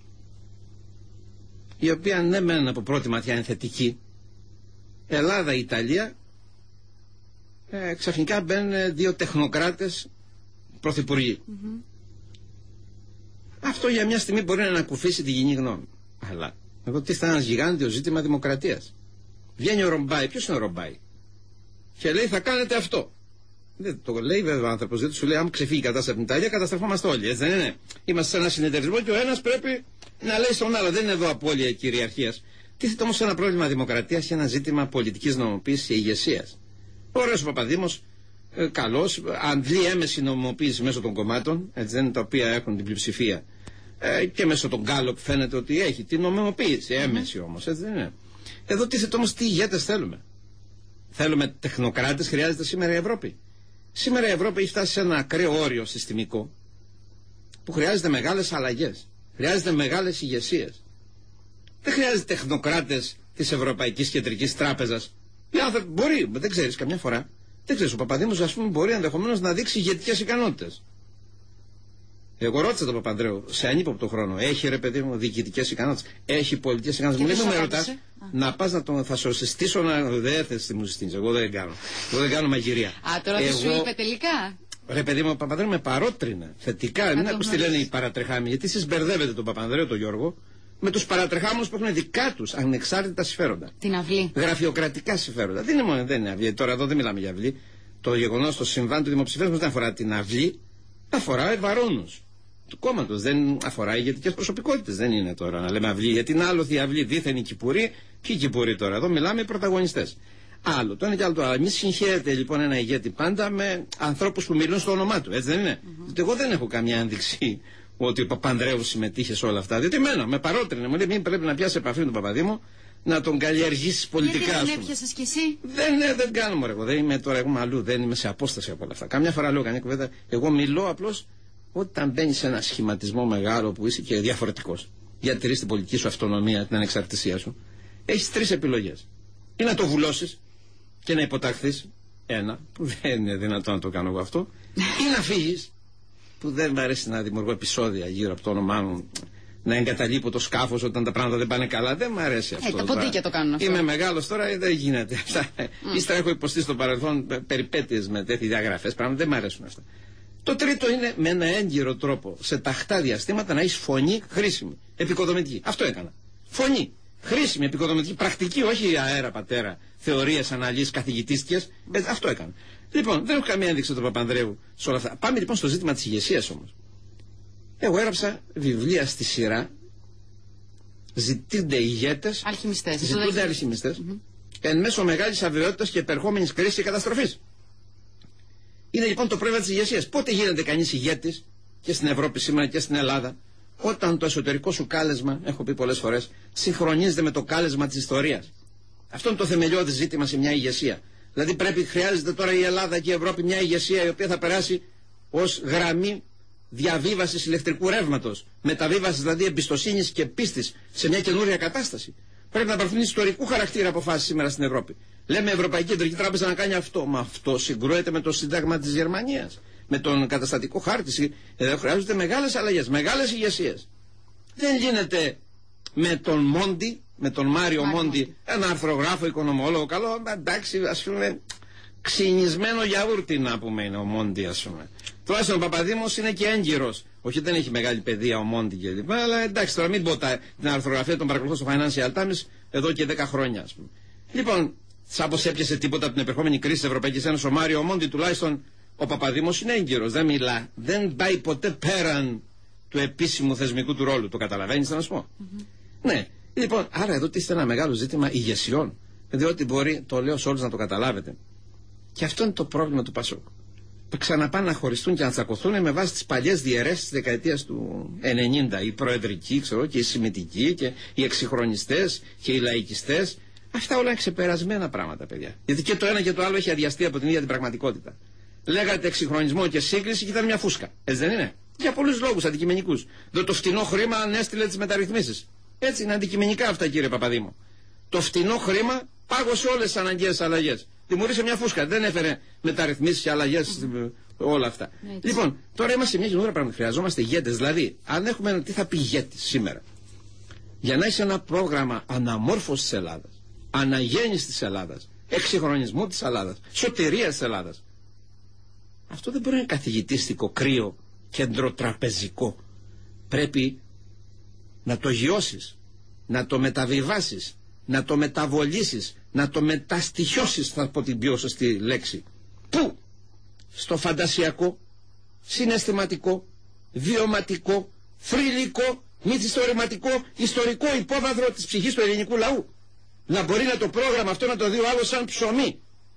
Η οποία ναι, μεν από πρώτη ματιά είναι θετική. Ελλάδα, Ιταλία. Ε, ξαφνικά μπαίνουν δύο τεχνοκράτες πρωθυπουργοί. Mm-hmm. Αυτό για μια στιγμή μπορεί να ανακουφίσει τη κοινή γνώμη. Αλλά εγώ τι θα είναι ένα γιγάντιο ζήτημα δημοκρατίας. Βγαίνει ο Ρομπάι. Ποιος είναι ο Ρομπάι? Και λέει θα κάνετε αυτό. Δεν το λέει βέβαια ο άνθρωπος, δεν του σου λέει αν ξεφύγει η κατάσταση από την Ιταλία καταστραφόμαστε όλοι. Έτσι δεν είναι? Είμαστε σε ένα συνεταιρισμό και ο ένας πρέπει να λέει στον άλλο. Δεν είναι εδώ απώλεια κυριαρχίας. Τίθεται όμως ένα πρόβλημα δημοκρατίας και ένα ζήτημα πολιτικής νομοποίησης και ηγεσίας. Ωραίος ο Παπαδήμος, ε, καλός, αντλεί έμεση νομοποίηση μέσω των κομμάτων, έτσι δεν είναι, τα οποία έχουν την πλειοψηφία, ε, και μέσω των Γκάλοπ φαίνεται ότι έχει την νομοποίηση, έμεση mm-hmm. όμως, έτσι δεν είναι? Εδώ τίθεται όμως τι ηγέτες θέλουμε. Θέλουμε τεχνοκράτες, χρειάζεται σήμερα η Ευρώπη. Σήμερα η Ευρώπη έχει φτάσει σε ένα ακραίο όριο συστημικό που χρειάζεται μεγάλες αλλαγές, χρειάζεται μεγάλες ηγεσίες. Δεν χρειάζεται τεχνοκράτες της Ευρωπαϊκής Κεντρικής Τράπεζας. Οι άνθρωποι μπορεί, δεν ξέρεις καμιά φορά. Δεν ξέρεις, ο Παπαδήμος ας πούμε μπορεί ενδεχομένως να δείξει ηγετικές ικανότητες. Εγώ ρώτησα τον Παπανδρέου σε ανύποπτο χρόνο. Έχει ρε παιδί μου διοικητικές ικανότητες? Έχει πολιτικές ικανότητες? Μου λέει, με ρωτάς να πας να τον θα σου συστήσω να. Δεν θες τι μου συστήνεις. Εγώ δεν κάνω. Εγώ δεν κάνω μαγειρία. Α, τώρα τι σου είπε τελικά? Ρε παιδί μου, ο Παπανδρέου με παρότρινε θετικά. Μην ακούς τι λένε οι παρατρεχάμοι. Γιατί εσείς μπερδεύετε τον Παπανδρέου, τον Γιώργο, με τους παρατρεχάμενους που έχουν δικά τους ανεξάρτητα συμφέροντα. Την αυλή. Γραφειοκρατικά συμφέροντα. Δεν είναι μόνο, δεν είναι αυλή. Τώρα εδώ δεν μιλάμε για αυλή. Το γεγονός, το συμβάν του δημοψηφίσματος δεν αφορά την αυλή, αφορά βαρώνους του κόμματος. Δεν αφορά ηγετικές προσωπικότητες. Δεν είναι τώρα να λέμε αυλή. Γιατί είναι άλλο η αυλή. Δίθεν η Κυπουρή. Ποιοι Κυπουροί τώρα? Εδώ μιλάμε οι πρωταγωνιστές. Άλλο. Το ένα και άλλο το άλλο. Μη συγχαίρετε λοιπόν ένα ηγέτη πάντα με ανθρώπους που μιλούν στο όνομά του. Έτσι δεν είναι? Mm-hmm. Εγώ δεν έχω καμιά ένδειξη ότι ο Παπανδρέου συμμετείχε σε όλα αυτά. Διότι εμένα με παρότρινε. Μου λέει μην πρέπει να πιάσει επαφή με τον Παπαδήμο, να τον καλλιεργήσει πολιτικά. Γιατί δεν έπιασες κι εσύ? Δεν, ναι, δεν κάνουμε εγώ. Δεν είμαι τώρα, εγώ αλλού, δεν είμαι σε απόσταση από όλα αυτά. Καμιά φορά λέω κανένα κουβέντα. Εγώ μιλώ απλώς όταν μπαίνει σε ένα σχηματισμό μεγάλο που είσαι και διαφορετικός. Διατηρείς την πολιτική σου αυτονομία, την ανεξαρτησία σου. Έχεις τρεις επιλογές. Ή να το βουλώσεις και να υποταχθείς. Ένα, που δεν είναι δυνατόν να το κάνω εγώ αυτό. Ή να φύγεις, που δεν μου αρέσει να δημιουργώ επεισόδια γύρω από το όνομά μου, να εγκαταλείπω το σκάφος όταν τα πράγματα δεν πάνε καλά. Δεν μου αρέσει αυτό. Ε, τα ποντίκια το κάνουν αυτό. Είμαι μεγάλος τώρα, δεν γίνεται. Mm. Ύστερα έχω υποστεί στο παρελθόν περιπέτειες με τέτοιες διαγραφές. Πράγματα δεν μου αρέσουν αυτά. Το τρίτο είναι με ένα έγκυρο τρόπο, σε ταχτά διαστήματα, να έχει φωνή χρήσιμη, επικοδομητική. Αυτό έκανα. Φωνή χρήσιμη, επικοδομητική, πρακτική, όχι αέρα πατέρα, θεωρίες, αναλύσεις, καθηγητίστικες. Ε, αυτό έκανα. Λοιπόν, δεν έχω καμία ένδειξη του Παπανδρέου σε όλα αυτά. Πάμε λοιπόν στο ζήτημα της ηγεσίας όμως. Εγώ έγραψα βιβλία στη σειρά. Ζητούνται ηγέτες. Αλχημιστές. Ζητούνται αλχημιστές. Mm-hmm. Εν μέσω μεγάλης αβεβαιότητας και επερχόμενης κρίσης και καταστροφής. Είναι λοιπόν το πρόβλημα της ηγεσίας. Πότε γίνεται κανείς ηγέτης και στην Ευρώπη σήμερα και στην Ελλάδα? Όταν το εσωτερικό σου κάλεσμα, έχω πει πολλές φορές, συγχρονίζεται με το κάλεσμα της ιστορίας. Αυτό είναι το θεμελιώδη ζήτημα σε μια ηγεσία. Δηλαδή πρέπει, χρειάζεται τώρα η Ελλάδα και η Ευρώπη μια ηγεσία η οποία θα περάσει ως γραμμή διαβίβασης ηλεκτρικού ρεύματος. Μεταβίβασης δηλαδή εμπιστοσύνης και πίστης σε μια καινούρια κατάσταση. Πρέπει να πάρθουν ιστορικού χαρακτήρα αποφάσεις σήμερα στην Ευρώπη. Λέμε Ευρωπαϊκή Κεντρική Τράπεζα να κάνει αυτό. Μα αυτό συγκρούεται με το Σύνταγμα της Γερμανίας. Με τον καταστατικό χάρτη. Εδώ χρειάζονται μεγάλες αλλαγές, μεγάλες ηγεσίες. Δεν γίνεται με τον Μόντι, με τον Μάριο Μόντι, ένα αρθρογράφο, οικονομολόγο, καλό, εντάξει, ας πούμε, ξυνισμένο γιαούρτι να πούμε είναι ο Μόντι, ας πούμε. Τουλάχιστον ο Παπαδήμος είναι και έγκυρος. Όχι, δεν έχει μεγάλη παιδεία ο Μόντι κλπ. Αλλά εντάξει, τώρα μην πω τα, την αρθρογραφία των παρακολουθώ στο Financial Times εδώ και δέκα χρόνια, ας πούμε. Λοιπόν, σάπως έπιασε τίποτα από την επερχόμενη κρίση της Ευρωπαϊκής Ένωσης ο Μάριο Μόντι, τουλάχιστον ο Παπαδήμος είναι έγκυρος, δεν μιλά, δεν πάει ποτέ πέραν του επίσημου θεσμικού του ρόλου. Το καταλαβαίνεις, θα να σου πω. Mm-hmm. Ναι. Λοιπόν, άρα εδώ τίθεται ένα μεγάλο ζήτημα ηγεσιών. Διότι μπορεί, το λέω σε όλους να το καταλάβετε. Και αυτό είναι το πρόβλημα του Πασόκ. Ξαναπάνε να χωριστούν και να τσακωθούν με βάση τις παλιές διαιρέσεις της δεκαετίας του ενενήντα. Οι προεδρικοί, ξέρω, και οι συμμετικοί και οι εξυγχρονιστές και οι λαϊκιστές. Αυτά όλα είναι ξεπερασμένα πράγματα, παιδιά. Γιατί και το ένα και το άλλο έχει αδειαστεί από την ίδια την πραγματικότητα. Λέγατε εξυγχρονισμό και σύγκριση και ήταν μια φούσκα. Έτσι δεν είναι? Για πολλούς λόγους αντικειμενικούς. Διότι το φτηνό χρήμα ανέστηλε τις μεταρρυθμίσεις. Έτσι είναι αντικειμενικά αυτά, κύριε Παπαδήμο. Το φτηνό χρήμα πάγωσε όλες τις αναγκαίες αλλαγές. Δημιούργησε μια φούσκα. Δεν έφερε μεταρρυθμίσεις και αλλαγές, mm. όλα αυτά. Έτσι. Λοιπόν, τώρα είμαστε σε μια καινούργια πράγματα. Χρειαζόμαστε ηγέτες. Δηλαδή, αν έχουμε. Τι θα πει ηγέτης σήμερα. Για να έχει ένα πρόγραμμα αναμόρφωσης της Ελλάδας, αναγέννησης της Ελλάδας, εξυγχρονισμού της Ελλάδας, σωτηρίας της Ελλάδας. Αυτό δεν μπορεί να είναι καθηγητίστικο, κρύο, κεντροτραπεζικό. Πρέπει να το γιώσεις, να το μεταβιβάσεις, να το μεταβολήσεις, να το μεταστοιχιώσεις, θα πω την πιο σωστή λέξη. Πού? Στο φαντασιακό, συναισθηματικό, βιωματικό, θρυλικό, μυθιστορηματικό, ιστορικό υπόβαθρο της ψυχής του ελληνικού λαού. Να μπορεί να το πρόγραμμα αυτό να το δει ο άλλος σαν ψωμί,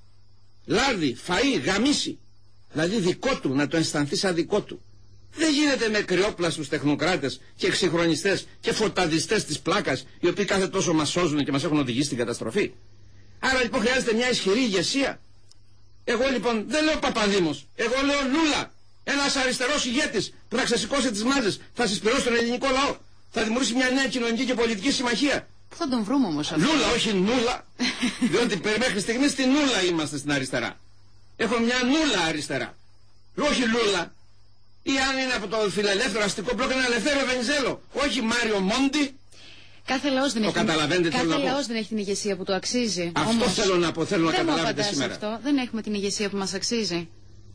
λάδι, φαΐ, γαμίσι. Δηλαδή δικό του, να το αισθανθεί σαν δικό του. Δεν γίνεται με κρυόπλαστους τεχνοκράτες και εξυγχρονιστές και φωταδιστές της πλάκας, οι οποίοι κάθε τόσο μας σώζουν και μας έχουν οδηγήσει στην καταστροφή. Άρα λοιπόν χρειάζεται μια ισχυρή ηγεσία. Εγώ λοιπόν δεν λέω Παπαδήμος, εγώ λέω Λούλα. Ένας αριστερός ηγέτης που θα ξεσηκώσει τις μάζες, θα συσπηρώσει τον ελληνικό λαό, θα δημιουργήσει μια νέα κοινωνική και πολιτική συμμαχία. Πού θα τον βρούμε όμως αυτό? Λούλα, όχι Νούλα. Διότι μέχρι στιγμής στην Νούλα είμαστε στην αριστερά. Έχουμε μια Νούλα αριστερά. Όχι Λούλα. Ή αν είναι από το φιλελεύθερο αστικό μπλοκ, ένα Ελευθέριο Βενιζέλο. Όχι Μάριο Μόντι. Κάθε λαός δεν, το έχει... Κάθε λαός δεν έχει την ηγεσία που του αξίζει. Αυτό όμως θέλω να πω, θέλω να καταλάβετε σήμερα. Αυτό. Δεν έχουμε την ηγεσία που μας αξίζει.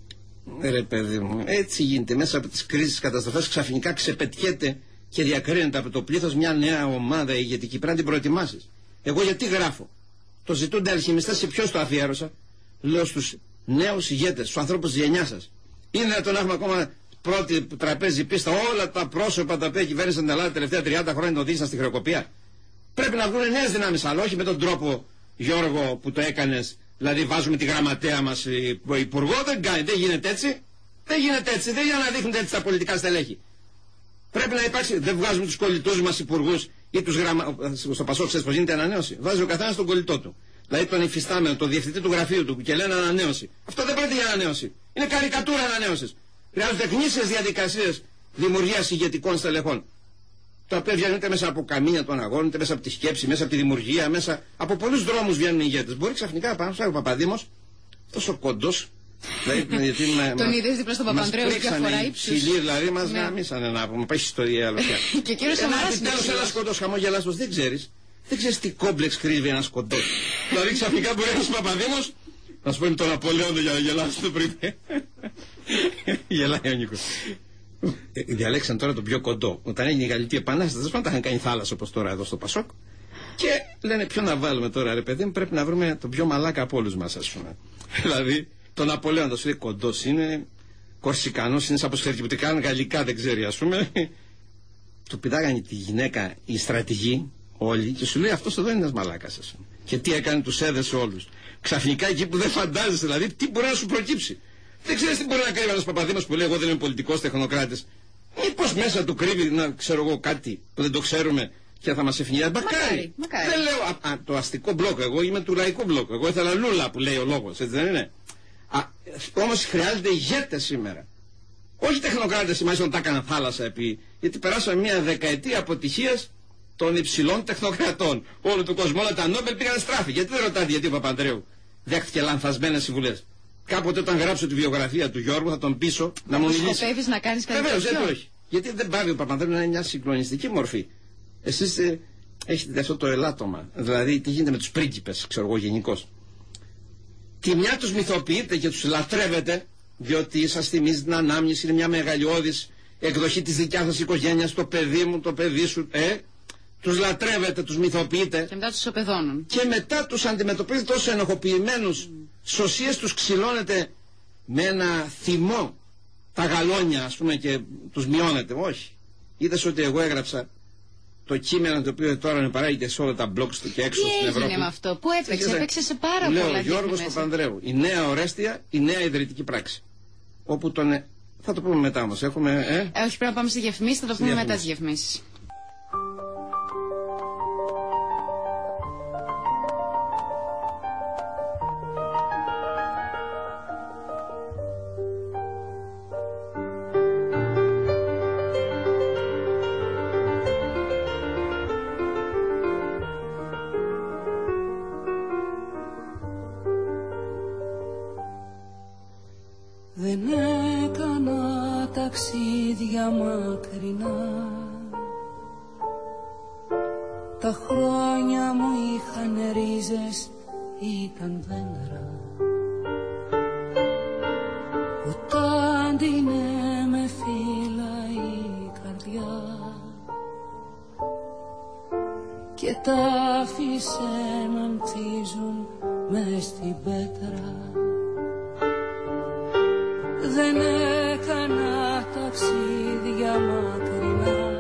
Ρε παιδί μου, έτσι γίνεται. Μέσα από τις κρίσεις, τις καταστροφές, ξαφνικά ξεπετιέται και διακρίνεται από το πλήθος μια νέα ομάδα ηγετική. Πρέπει να την προετοιμάσεις. Εγώ γιατί γράφω? Το ζητούνται αλχημιστές, σε ποιος το αφιέρωσα? Λέω στους νέους ηγέτες, στους ανθρώπους της γενιάς σας. Είναι δυνατόν να έχουμε ακόμα πρώτη τραπέζι πίστα όλα τα πρόσωπα τα οποία κυβέρνησαν την Ελλάδα τα τελευταία τριάντα χρόνια, το οδήγησαν στη χρεοκοπία? Πρέπει να βγουν νέες δυνάμεις, αλλά όχι με τον τρόπο, Γιώργο, που το έκανες. Δηλαδή βάζουμε τη γραμματέα μας υπουργό, δεν κάνει, δεν γίνεται έτσι. Δεν γίνεται έτσι, δεν είναι να δείχνουν έτσι τα πολιτικά στελέχη. Πρέπει να υπάρξει, δεν βγάζουμε τους κολλητούς μας υπουργούς ή τους γραμμα... στο Πασόκ, ξέρεις πως γίνεται ανανέωση? Βάζει ο καθένας τον κολλητό του. Δηλαδή τον υφιστάμενο, τον διευθυντή του γραφείου του και λένε ανανέωση. Αυτό δεν πρόκειται για ανανέωση. Είναι καρικατούρα ανανέωσης. Χρειάζονται γνήσιες διαδικασίες δημιουργίας ηγετικών στελεχών. Τα οποία βγαίνουν είτε μέσα από καμίνια των αγώνων, είτε μέσα από τη σκέψη, μέσα από τη δημιουργία, μέσα από πολλούς δρόμους βγαίνουν οι ηγέτες. Μπορεί ξαφνικά πάνω στο Παπαδήμος, τόσο κοντός. Δηλαδή, γιατί τον είδες δίπλα στον Παπανδρέου και αφορά ύψους. Ψηλοί δηλαδή μας γαμίσανε να πούμε, πάει ιστορία άλλο πια. Και ο κύριος Σαμαράς είναι τέλος ένας κοντός χαμόγελαστος, δεν ξέρεις. Δεν ξέρεις τι κόμπλεξ κρύβει ένας κοντός. Δηλαδή ξαφνικά μπορεί ένας Παπαδήμος να σου πω τον Απολέοντο για να γελάσει το πριν. Γελάει ο Νίκος. Διαλέξαν τώρα τον πιο κοντό. Όταν έγινε η Γαλλική Επανάσταση, δεν τα είχαν κάνει θάλασσα όπως τώρα εδώ στο Πασόκ. Και λένε ποιο να βάλουμε τώρα, ρε παιδί μου, πρέπει να βρούμε τον πιο μαλάκα από όλους μας, ας πούμε. Δηλαδή, τον Απολέοντα σου λέει κοντός είναι, Κορσικανός είναι, σαν προσφερτικά γαλλικά δεν ξέρει, ας πούμε. Του πηδάγανε τη γυναίκα οι στρατηγοί όλοι και σου λέει αυτός εδώ είναι ένας μαλάκας, ας πούμε. Και τι έκανε, τους έδεσε όλους. Ξαφνικά εκεί που δεν φαντάζεσαι, δηλαδή, τι μπορεί να σου προκύψει. Δεν ξέρεις τι μπορεί να κρύβει ένας Παπαδήμος που λέει εγώ δεν είμαι πολιτικός τεχνοκράτης. Μήπως μέσα του κρύβει να ξέρω εγώ κάτι που δεν το ξέρουμε και θα μας ευνηδιάσει. Μακάρι. Μακάρι. Δεν λέω α, α, το αστικό μπλοκ, εγώ είμαι του λαϊκού μπλοκ. Εγώ ήθελα Λούλα που λέει ο λόγος, έτσι δεν είναι? Α, όμως χρειάζονται ηγέτες σήμερα. Όχι τεχνοκράτες, εμάς όταν τα έκανα θάλασσα επί. Γιατί περάσαμε μια δεκαετία αποτυχίας των υψηλών τεχνοκρατών. Όλου του κόσμου, όλα τα Νόμπελ πήγαν στράφη. Γιατί δεν ρωτάτε γιατί ο Παπανδρέου δέχτηκε λανθασμένες συμβουλές? Κάποτε όταν γράψω τη βιογραφία του Γιώργου θα τον πείσω να μου μιλήσει. Σκοπεύεις να κάνεις κάτι τέτοιο? Βεβαίως, έτσι όχι. Γιατί δεν πάει ο Παπανδρέου να είναι μια συγκλονιστική μορφή. Εσείς ε, έχετε αυτό το ελάττωμα. Δηλαδή τι γίνεται με τους πρίγκιπες, ξέρω εγώ γενικώς. Τη μια τους μυθοποιείτε και τους λατρεύετε, διότι σας θυμίζει την ανάμνηση, είναι μια μεγαλειώδης εκδοχή της δικιάς σας οικογένειας, το παιδί μου, το παιδί σου, ε. Τους λατρεύετε, τους μυθοποιείτε. Και μετά τους οπεδώνουν. Και μετά τους αντιμετωπίζετε τόσο ενοχοποιημένους. Mm. Σωσίες τους ξυλώνετε με ένα θυμό τα γαλόνια, ας πούμε, και τους μειώνετε. Όχι. Είδες ότι εγώ έγραψα το κείμενο το οποίο τώρα παράγεται σε όλα τα blogs του και έξω τι στην Ευρώπη. Τι έγινε με αυτό, πού έπαιξε, έπαιξε σε πάρα λέω, πολλά. Λέω Γιώργος Παπανδρέου, η νέα Ορέστια, η νέα ιδρυτική πράξη. Όπου τον. Θα το πούμε μετά όμως. Έχουμε. Ε? Ε, όχι, πρέπει να πάμε στη διαφημίση, θα το πούμε μετά τις διαφημίσεις. ταξίδια μακρινά. Τα χρόνια μου είχαν ρίζες, ήταν δέντρα που τάντινε με φύλλα η καρδιά και τα άφησε να ανθίζουν μες στην πέτρα. Δεν έκανα ταξίδια μακρινά.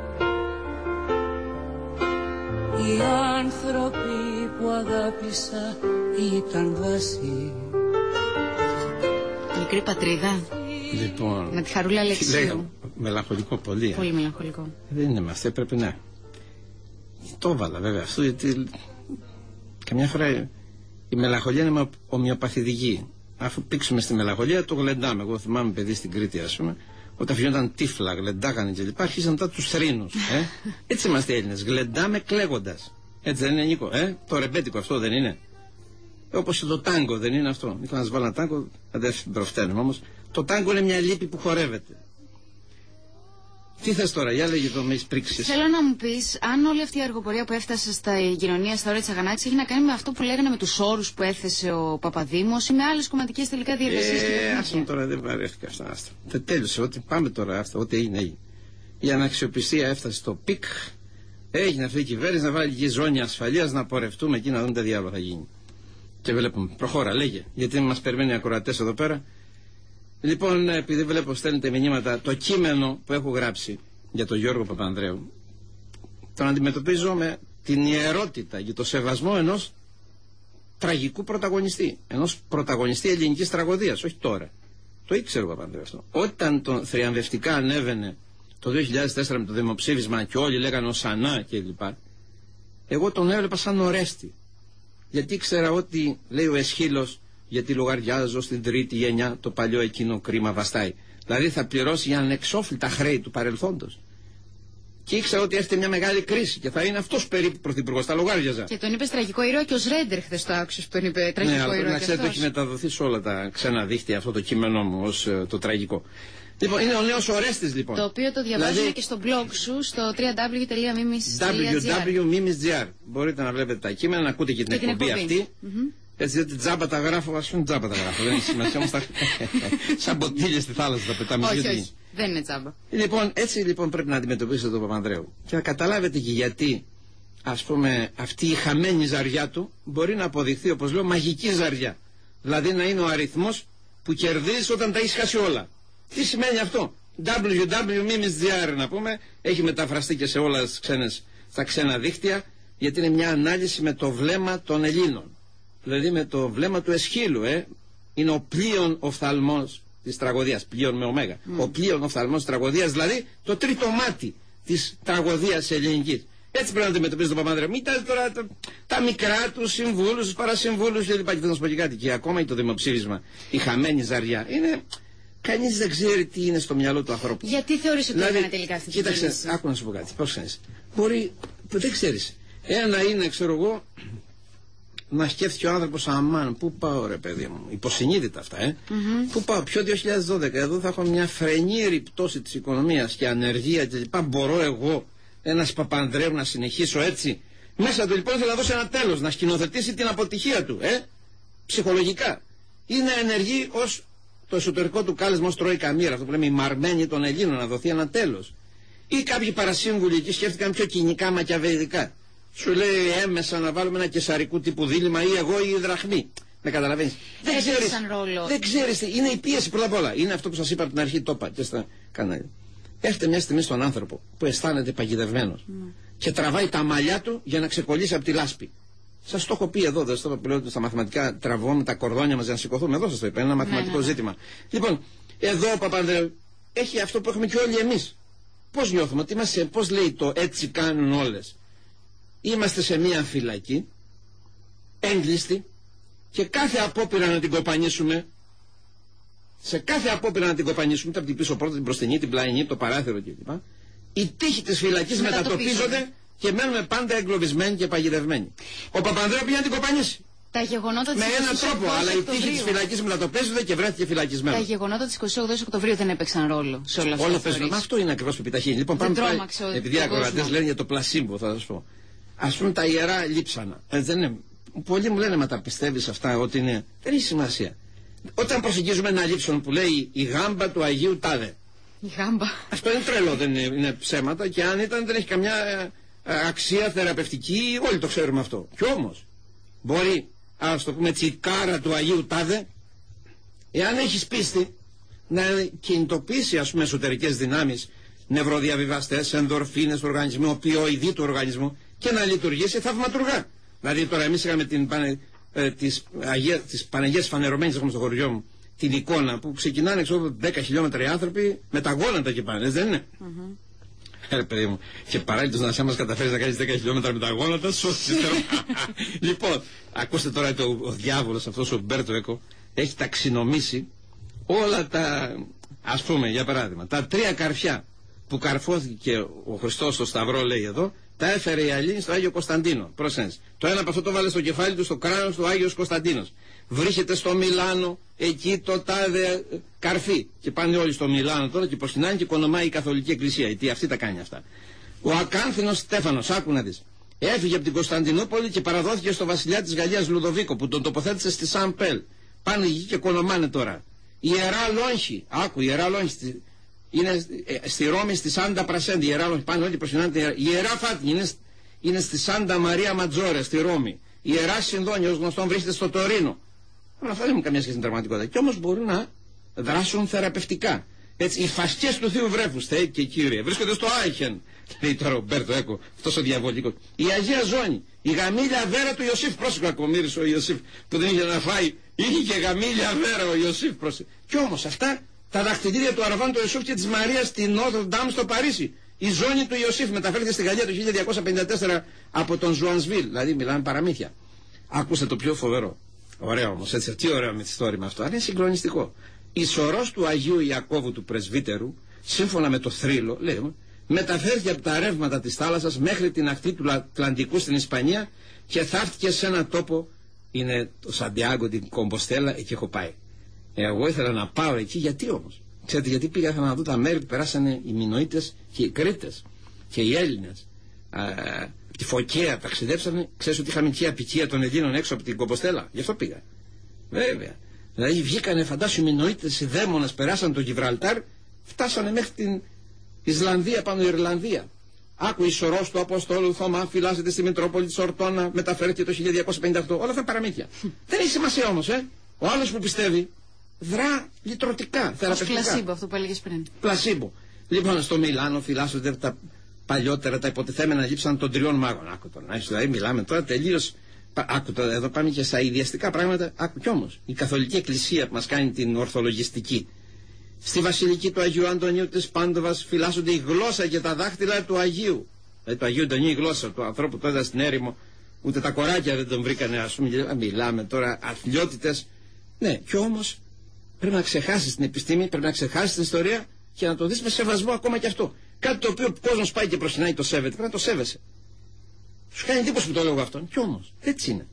Οι άνθρωποι που αγάπησα ήταν δάση. Μικρή πατρίδα. Λοιπόν, με τη Χαρούλα Αλεξίου. Μελαγχολικό πολύ. Πολύ μελαγχολικό. Δεν είναι με αυτό, πρέπει να. Το έβαλα βέβαια αυτό, γιατί καμιά φορά η μελαγχολία είναι ομοιοπαθητική. Αφού πήξουμε στη μελαγχολία, το γλεντάμε. Εγώ θυμάμαι παιδί στην Κρήτη, ας πούμε, όταν φυγόταν τύφλα, γλεντάγανε κλπ. Άρχισαν μετά τους θρήνους. Ε? Έτσι είμαστε Έλληνες. Γλεντάμε κλαίγοντας. Έτσι δεν είναι, Νίκο? Ε? Το ρεμπέτικο αυτό δεν είναι? Όπως και το τάγκο δεν είναι αυτό? Ήθελα να σας βάλω ένα τάγκο, δεν προφταίνουμε όμως. Το τάγκο είναι μια λύπη που χορεύεται. Τι θες τώρα, για λέγε το, με έχεις πρίξει. Θέλω να μου πεις, αν όλη αυτή η αργοπορία που έφτασε στα κοινωνία στα όρια της Αγανάκτησης έχει να κάνει με αυτό που λέγανε με τους όρους που έθεσε ο Παπαδήμος ή με άλλες κομματικές τελικά διεργασίες? Ε, ας πούμε τώρα, δεν βαρέθηκα αυτά. Άστα. Δεν τέλειωσε, ό,τι πάμε τώρα, αυτά, ό,τι έγινε, έγινε. Η αναξιοπιστία έφτασε στο πικ. Έγινε αυτή η κυβέρνηση να βάλει και ζώνη ασφαλείας, να πορευτούμε εκεί να δούμε τι διάλογο θα γίνει. Και βλέπουμε, προχώρα, λέγε, γιατί μας περιμένει οι ακροατές εδώ πέρα. Λοιπόν, επειδή βλέπω στέλνετε μηνύματα, το κείμενο που έχω γράψει για τον Γιώργο Παπανδρέου τον αντιμετωπίζω με την ιερότητα και το σεβασμό ενός τραγικού πρωταγωνιστή, ενός πρωταγωνιστή ελληνικής τραγωδίας, όχι τώρα. Το ήξερε ο Παπανδρέου αυτό. Όταν τον θριαμβευτικά ανέβαινε το δύο χιλιάδες τέσσερα με το δημοψήφισμα και όλοι λέγανε ο Σανά κλπ. Εγώ τον έβλεπα σαν Ορέστη. Γιατί ήξερα ότι, λέει ο Εσχύλος, γιατί λογαριάζω στην τρίτη γενιά το παλιό εκείνο κρίμα βαστάει. Δηλαδή θα πληρώσει για ανεξόφλητα χρέη του παρελθόντος. Και ήξερα ότι έρχεται μια μεγάλη κρίση και θα είναι αυτός περίπου πρωθυπουργός. Τα λογάριαζα. Και τον είπε τραγικό ήρωα και ο Σρέντερ χθες το άκουσες που τον είπε τραγικό ήρωα. Ναι, αλλά να ξέρετε, έχει μεταδοθεί σε όλα τα ξένα δίχτυα αυτό το κείμενό μου ως uh, το τραγικό. Λοιπόν, είναι ο νέος Ορέστης λοιπόν. Το οποίο το διαβάζουμε δηλαδή, και στο blog σου στο double-u double-u double-u τελεία mimis τελεία gr. double-u double-u double-u τελεία mimis τελεία gr. Μπορείτε να βλέπετε τα κείμενα, να ακούτε και την και εκπομπή αυτή. Mm-hmm. Έτσι, διότι τζάμπα τα γράφω, ας πούμε τζάμπα τα γράφω. Δεν έχει σημασία όμως τα. Σαν ποτήλια στη θάλασσα τα πετάμε. Όχι, όχι, δεν είναι τζάμπα. Λοιπόν, έτσι λοιπόν πρέπει να αντιμετωπίσετε τον Παπανδρέου. Και να καταλάβετε και γιατί, ας πούμε, αυτή η χαμένη ζαριά του μπορεί να αποδειχθεί, όπως λέω, μαγική ζαριά. Δηλαδή να είναι ο αριθμός που κερδίζεις όταν τα έχεις χάσει όλα. Τι σημαίνει αυτό? double-u double-u double-u τελεία mimis τελεία gr να πούμε, έχει μεταφραστεί και σε όλα τις ξένες, στα ξένα δίχτυα, γιατί είναι μια ανάλυση με το βλέμμα των Ελλήνων. Δηλαδή με το βλέμμα του Εσχύλου, ε. Είναι ο πλοίον οφθαλμός της τραγωδίας, πλοίον με ωμέγα. Mm. Ο πλοίον οφθαλμός της τραγωδίας, δηλαδή το τρίτο μάτι της τραγωδίας ελληνικής. Έτσι πρέπει να αντιμετωπίζει τον Παπανδρέου. Μην τα τώρα τα, τα μικρά του συμβούλους, του παρασυμβούλους κλπ. Και θα να σου πω και κάτι. Και ακόμα και το δημοψήφισμα, η χαμένη ζαριά, είναι. Κανείς δεν ξέρει τι είναι στο μυαλό του ανθρώπου. Γιατί θεωρείς ότι δηλαδή, έκανε τελικά αυτή τη κοίταξε, κοίταξε, άκου να σου πω κάτι. Πώς ξέρεις. Μπορεί, δεν ξέρεις. Ένα είναι, ξέρω εγώ, να σκέφτηκε ο άνθρωπος, αμάν, πού πάω ρε παιδί μου, υποσυνείδητα αυτά, ε. Mm-hmm. Πού πάω, ποιο δύο χιλιάδες δώδεκα, εδώ θα έχω μια φρενήρη πτώση της οικονομίας και ανεργία κλπ. Μπορώ εγώ, ένας Παπανδρέου, να συνεχίσω έτσι? Μέσα του λοιπόν θέλω να δώσει ένα τέλος, να σκηνοθετήσει την αποτυχία του, ε. Ψυχολογικά. Ή να ενεργεί ως το εσωτερικό του κάλεσμα, ως τρώει καμήρα, αυτό που λέμε η μαρμένη των Ελλήνων, να δοθεί ένα τέλος. Ή κάποιοι παρασύμβουλοι εκεί σκέφτηκαν πιο κοινικά μακιαβεϊδικά. Σου λέει έμεσα να βάλουμε ένα κεσαρικού τύπου δίλημα ή εγώ ή η δραχμή. Με καταλαβαίνεις. Δεν ξέρεις. Δεν ξέρεις. Είναι η πίεση πρώτα απ' όλα. Είναι αυτό που σας είπα από την αρχή, το είπα και στα κανάλια. Έρχεται μια στιγμή στον άνθρωπο που αισθάνεται παγιδευμένος mm. και τραβάει τα μαλλιά του για να ξεκολλήσει από τη λάσπη. Σας το έχω πει εδώ, δεν στο είπα στα μαθηματικά, τραβούμε τα κορδόνια μας για να σηκωθούμε. Εδώ σας το είπα. Είναι ένα μαθηματικό ναι, ναι. ζήτημα. Λοιπόν, εδώ ο Παπανδρέου έχει αυτό που έχουμε και όλοι εμείς. Πώς νιώθουμε, ότι είμαστε, πώς λέει το έτσι κάνουν όλες. Είμαστε σε μια φυλακή, έγκλειστη, και κάθε απόπειρα να την κοπανίσουμε, σε κάθε απόπειρα να την κοπανίσουμε, είτε από την πίσω πόρτα, την μπροστινή, την πλαϊνή, το παράθυρο κλπ. Οι τείχοι της φυλακής μετατοπίζονται και μένουμε πάντα εγκλωβισμένοι και παγιδευμένοι. Ο Παπανδρέου πήγε να την κοπανίσει. Τα γεγονότα της με έναν τρόπο. Αλλά η τύχη της φυλακής μετατοπίζονται και βρέθηκε φυλακισμένο. Τα γεγονότα της εικοστή όγδοης Οκτωβρίου δεν έπαιξαν ρόλο σε όλα αυτά. Όλα παίζουν. Μα αυτό είναι ακριβώς που επιταχύνει. Λοιπόν, πάμε πάλι. Επειδή οι ακροατές λένε για το πλασίμπο, θα σας πω. Ας πούμε τα ιερά λείψανα. Ε, δεν είναι... Πολλοί μου λένε, μα τα πιστεύεις αυτά, ότι είναι. Δεν έχει σημασία. Όταν προσεγγίζουμε ένα λείψανο που λέει η γάμπα του Αγίου Τάδε. Η γάμπα. Αυτό είναι τρελό, δεν είναι, είναι ψέματα, και αν ήταν δεν έχει καμιά ε, αξία θεραπευτική, όλοι το ξέρουμε αυτό. Κι όμως μπορεί, ας το πούμε, τσικάρα του Αγίου Τάδε, εάν έχεις πίστη, να κινητοποιήσει, ας πούμε, εσωτερικές δυνάμεις, νευροδιαβιβαστές, ενδορφίνες του οργανισμού, οπιοειδή του οργανισμού, και να λειτουργήσει θαυματουργά. Δηλαδή τώρα εμείς είχαμε την, ε, τις, Αγία, τις Παναγίες φανερωμένες, έχουμε στο χωριό μου, την εικόνα που ξεκινάνε έξω δέκα χιλιόμετρα οι άνθρωποι με τα γόνατα και πάνε, δεν είναι? Mm-hmm. Ε, παιδί μου, και παράλληλα να σε μας καταφέρεις να κάνεις δέκα χιλιόμετρα με τα γόνατα, σώσεις. Λοιπόν, ακούστε τώρα, το, ο διάβολος αυτός ο Μπέρτο Έκο έχει ταξινομήσει όλα τα, ας πούμε, για παράδειγμα, τα τρία καρφιά που καρφώθηκε ο Χριστός στο Σταυρό, λέει εδώ, τα έφερε η Αλλήνη στο Άγιο Κωνσταντίνο. Προσέξτε. Το ένα από αυτό το βάλε στο κεφάλι του, στο κράνος του Άγιος Κωνσταντίνος. Βρίσκεται στο Μιλάνο, εκεί το τάδε καρφί. Και πάνε όλοι στο Μιλάνο τώρα και προσκυνάνε και οικονομάει η Καθολική Εκκλησία. Γιατί αυτή τα κάνει αυτά. Ο Ακάνθινος Στέφανος, άκου να δεις, έφυγε από την Κωνσταντινούπολη και παραδόθηκε στο βασιλιά της Γαλλίας Λουδοβίκο, που τον τοποθέτησε στη Σαν Πέλ. Πάνε εκεί και οικονομάνε τώρα. Η Ιερά Λόγχη, άκου, η Ιερά Λόγχη. Είναι στη Ρώμη, στη Σάντα Πρασέντη, η Ιερά Λόγχη, πάνε όλοι προσκυνάνε. Η Ιερά Φάτνη είναι, είναι στη Σάντα Μαρία Ματζόρε, στη Ρώμη. Η Ιερά Συνδόνια, ως γνωστόν, βρίσκεται στο Τωρίνο. Αλλά αυτά δεν έχουν καμία σχέση με την πραγματικότητα. Κι όμως μπορούν να δράσουν θεραπευτικά. Έτσι, οι φασκές του Θείου Βρέφους, Θεέ και Κύριε, βρίσκονται στο Άιχεν, λέει τώρα ο Μπέρτο Έκο, αυτός ο διαβολικός. Η Αγία Ζώνη, η γαμήλια βέρα του Ιωσήφ, πρόσεχε, κακομοίρης ο Ιωσήφ που δεν είχε να φάει, είχε και γαμήλια βέρα ο Ιωσήφ, πρόσεχε. Κι όμως αυτά τα δαχτυλίδια του Αραβάν του Ιωσήφ και της Μαρίας στη Νότρ Ντάμ στο Παρίσι. Η ζώνη του Ιωσήφ μεταφέρθηκε στη Γαλλία το χίλια διακόσια πενήντα τέσσερα από τον Ζουανσβίλ, δηλαδή μιλάμε παραμύθια. Άκουστε το πιο φοβερό. Ωραίο όμως, έτσι, τι ωραίο μυθιστόρημα αυτό, αλλά είναι συγκλονιστικό. Η σωρός του Αγίου Ιακώβου του Πρεσβύτερου, σύμφωνα με το θρύλο, λέει, μεταφέρθηκε από τα ρεύματα της θάλασσας μέχρι την ακτή του Ατλαντικού στην Ισπανία και θαύτηκε σε έναν τόπο, είναι το Σαντιάγκο, την Κομποστέλα, εκεί έχω πάει. Εγώ ήθελα να πάω εκεί, γιατί όμως? Ξέρετε γιατί πήγα? Ήθελα να δω τα μέρη που περάσανε οι Μινωίτες και οι Κρήτες και οι Έλληνες. Α, τη Φωκαία ταξιδέψανε. Ξέρεις ότι είχαμε και απικία των Ελλήνων έξω από την Κομποστέλα? Γι' αυτό πήγα. Βέβαια. Δηλαδή βγήκανε, φαντάσου, οι Μινωίτες, οι δαίμονες, περάσαν το Γιβραλτάρ, φτάσανε μέχρι την Ισλανδία, πάνω η Ιρλανδία. Άκου, η σωρός του Αποστόλου Θωμά φυλάσσεται στη Μητρόπολη της Ορτώνα, μεταφέρθηκε το χίλια διακόσια πενήντα οκτώ. Όλα αυτά παραμύθια. Δεν έχει σημασία όμως, ε. Ο άλλος που πιστεύει δρά λυτρωτικά, θεραπευτικά. Πλασίμπο, αυτό που έλεγες πριν. Πλασίμπο. Λοιπόν, στο Μιλάνο φυλάσσονται τα παλιότερα, τα υποτιθέμενα λείψαν των τριών μάγων. Άκου τώρα, δηλαδή μιλάμε τώρα τελείως. Άκου τώρα, εδώ πάμε και στα ιδιαστικά πράγματα. Άκου κι όμως, η Καθολική Εκκλησία που μας κάνει την ορθολογιστική. Στη Βασιλική του Αγίου Αντωνίου της Πάντοβας φυλάσσονται η γλώσσα και τα δάχτυλα του Αγίου. Δηλαδή του Αγίου Αντωνίου, η γλώσσα του ανθρώπου που έδωσε στην έρημο, ούτε τα κοράκια δεν τον βρήκανε, ας πούμε. Μιλάμε τώρα αθλιότητες. Ναι, κι όμως πρέπει να ξεχάσεις την επιστήμη, πρέπει να ξεχάσεις την ιστορία και να το δεις με σεβασμό ακόμα κι αυτό. Κάτι το οποίο ο κόσμος πάει και προσκυνάει, το σέβεται, πρέπει να το σέβεσαι. Σου κάνει εντύπωση που το λέω αυτόν. Κι όμως έτσι είναι.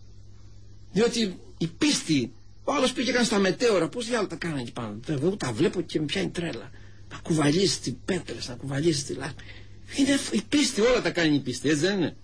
Διότι η πίστη, ο άλλος πήγε καν στα μετέωρα, πώς διάλογα τα κάνανε εκεί πάνω. Εγώ τα βλέπω και με πιάνει τρέλα. Να κουβαλήσεις τις πέτρες, να κουβαλήσεις τη λάσπη. Είναι η πίστη, όλα τα κάνει η πίστη, έτσι δεν είναι?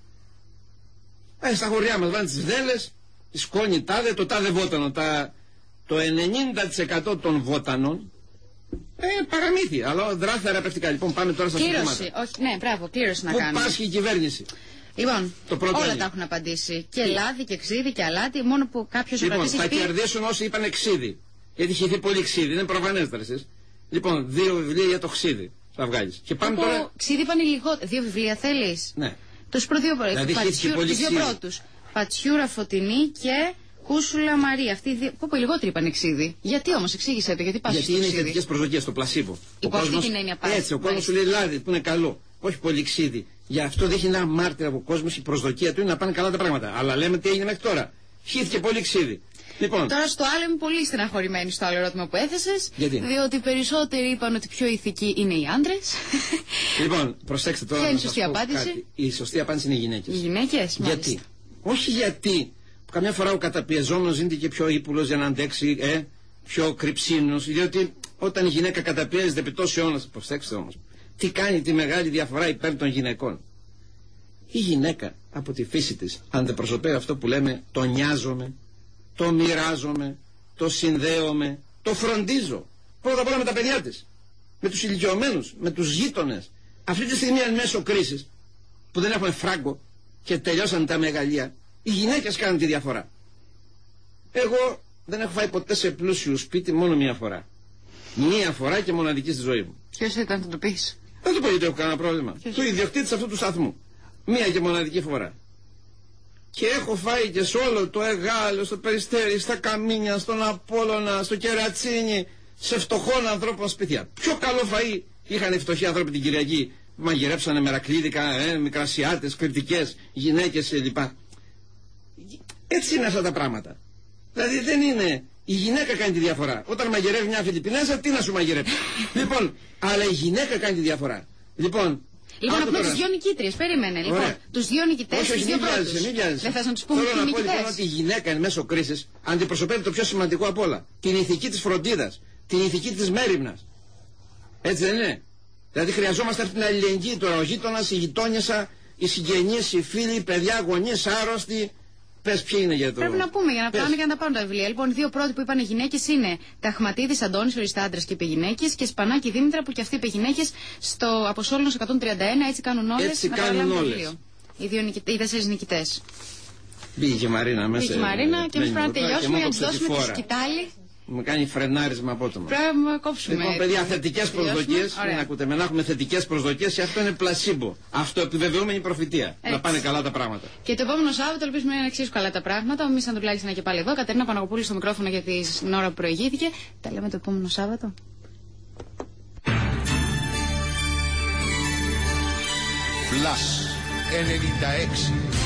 Ε, στα χωριά μας βάλουν τις βδέλες, η σκόνη τάδε, το τάδε βότανο. Τα, το ενενήντα τοις εκατό των βότανων ε, παραμύθια, αλλά δρά θεραπευτικά. Λοιπόν, πάμε τώρα στα κλήρωση, συστήματα. όχι, ναι, μπράβο, κλήρωση να κάνουμε. Πού πάσχει η κυβέρνηση? Λοιπόν, όλα είναι. τα έχουν απαντήσει. Και λάδι και ξύδι και αλάτι, μόνο που κάποιος λοιπόν, κρατήσει. Θα πει... κερδίσουν όσοι είπαν ξύδι. Γιατί είχε δει πολύ ξύδι, είναι προφανέστερο εσείς. Λοιπόν, δύο βιβλία για το ξύδι θα βγάλεις. Και πάμε από τώρα. Ξύδι είπαν λιγότερο. Δύο βιβλία θέλεις? Ναι. Τους προ... δηλαδή, τους δύο πρώτους. Πατσιούρα Φωτεινή και Κούσουλα Μαρία. Αυτοί οι δύο. Πω πω λιγότεροι είπαν ξύδι. Γιατί όμως, εξήγησέ το, γιατί πας στο Γιατί είναι ξύδι? θετικές προσδοκίες, το πλασίμπο. Υπό αυτή την έννοια πάλι. Έτσι, ο κόσμος σου λέει λάδι που είναι καλό. Όχι πολύ ξύδι. Γι' αυτό δείχνει ένα μάρτυρα από ο κόσμος, η προσδοκία του είναι να πάνε καλά τα πράγματα. Αλλά λέμε τι έγινε μέχρι τώρα. Χύθηκε πολύ ξύδι. Λοιπόν. Τώρα στο άλλο είμαι πολύ στεναχωρημένη στο άλλο ερώτημα που έθεσες. Γιατί? Διότι περισσότεροι είπαν ότι πιο ηθικοί είναι οι άντρες. Λοιπόν, προσέξτε τώρα. Ποια είναι η σωστή απάντηση? Κάτι. Η σωστή απάντηση είναι οι γυναίκες. Οι γυναίκες, γιατί? Όχι γιατί Καμιά φορά ο καταπιεζόμενος γίνεται και πιο ύπουλος για να αντέξει, ε, πιο κρυψίνος, διότι όταν η γυναίκα καταπιέζεται επί τόσοι αιώνας, προσέξτε όμως, τι κάνει τη μεγάλη διαφορά υπέρ των γυναικών. Η γυναίκα από τη φύση της αντιπροσωπεύει αυτό που λέμε το νοιάζομαι, το μοιράζομαι, το συνδέομαι, το φροντίζω. Πρώτα απ' όλα με τα παιδιά της, με τους ηλικιωμένους, με τους γείτονες. Αυτή τη στιγμή εν μέσω κρίσης που δεν έχουμε φράγκο και τελειώσαν τα μεγαλεία, οι γυναίκες κάνουν τη διαφορά. Εγώ δεν έχω φάει ποτέ σε πλούσιο σπίτι μόνο μία φορά. Μία φορά και μοναδική στη ζωή μου. Ποιος ήταν, θα το πεις? Δεν το πω γιατί έχω κανένα πρόβλημα. Του ιδιοκτήτης αυτού του σταθμού. Μία και μοναδική φορά. Και έχω φάει και σε όλο το Εγάλεο, στο Περιστέρι, στα Καμίνια, στον Απόλλωνα, στο Κερατσίνι, σε φτωχών ανθρώπων σπίτια. Πιο καλό φαΐ είχαν οι φτωχοί άνθρωποι την Κυριακή. Μαγειρέψανε μερακλίδικα, ε, μικρασιάτες, κριτικές, γυναίκες κλπ. Έτσι είναι αυτά τα πράγματα. Δηλαδή δεν είναι. Η γυναίκα κάνει τη διαφορά. Όταν μαγειρεύει μια Φιλιππινέζα, τι να σου μαγειρέψει. Λοιπόν, αλλά η γυναίκα κάνει τη διαφορά. Λοιπόν, Λοιπόν, να πούμε τις δυο νικήτριες. Περίμενε. Λοιπόν, τους δύο νικητές. Όχι, όχι, μην βιάζεσαι, μην βιάζεσαι. Δεν θες να τους πούμε Θέλω τους να πω νικητές? λοιπόν ότι η γυναίκα εν μέσω κρίσης αντιπροσωπεύει το πιο σημαντικό απ' όλα. Την ηθική της φροντίδας, την ηθική της μέριμνας. Έτσι δεν είναι? Δηλαδή χρειαζόμαστε αυτή την αλληλεγγύη τώρα. Ο γείτονας, η γειτόνισσα, οι συγγενείς, οι φίλοι, οι παιδιά, γονείς, άρρωστοι. Πες ποιοι είναι για το. Πρέπει να πούμε για να πάνε και να τα πάρουν τα βιβλία. Λοιπόν, οι δύο πρώτοι που είπαν γυναίκες είναι Ταχματίδης Αντώνης, οριστά άντρας και είπε γυναίκες, και Σπανάκη Δήμητρα που και αυτή είπε γυναίκες, στο Αποσόλωνος εκατόν τριάντα ένα. Έτσι κάνουν όλες. Έτσι να κάνουν όλες. βιβλίο. Οι, δύο νικητές, οι τέσσερις νικητές. Μπήκε η Μαρίνα μέσα. Μπήκε η Μαρίνα και εμείς πρέπει να τελειώσουμε για να τους δώσουμε τη σκητάλη. Μου κάνει φρενάρισμα απότομα. Πρέπει να κόψουμε. Λοιπόν, παιδιά, θετικές προσδοκίες. Μην ακούτε με να έχουμε θετικές προσδοκίες και αυτό είναι πλασίμπο. Αυτό επιβεβαιούμενη προφητεία. Να πάνε καλά τα πράγματα. Και το επόμενο Σάββατο ελπίζουμε να είναι εξίσου καλά τα πράγματα. Εμείς σαν τουλάχιστον και πάλι εδώ. Κατερίνα Παναγοπούλου στο μικρόφωνο για την ώρα που προηγήθηκε. Τα λέμε το επόμενο Σάββατο. Plus ενενήντα έξι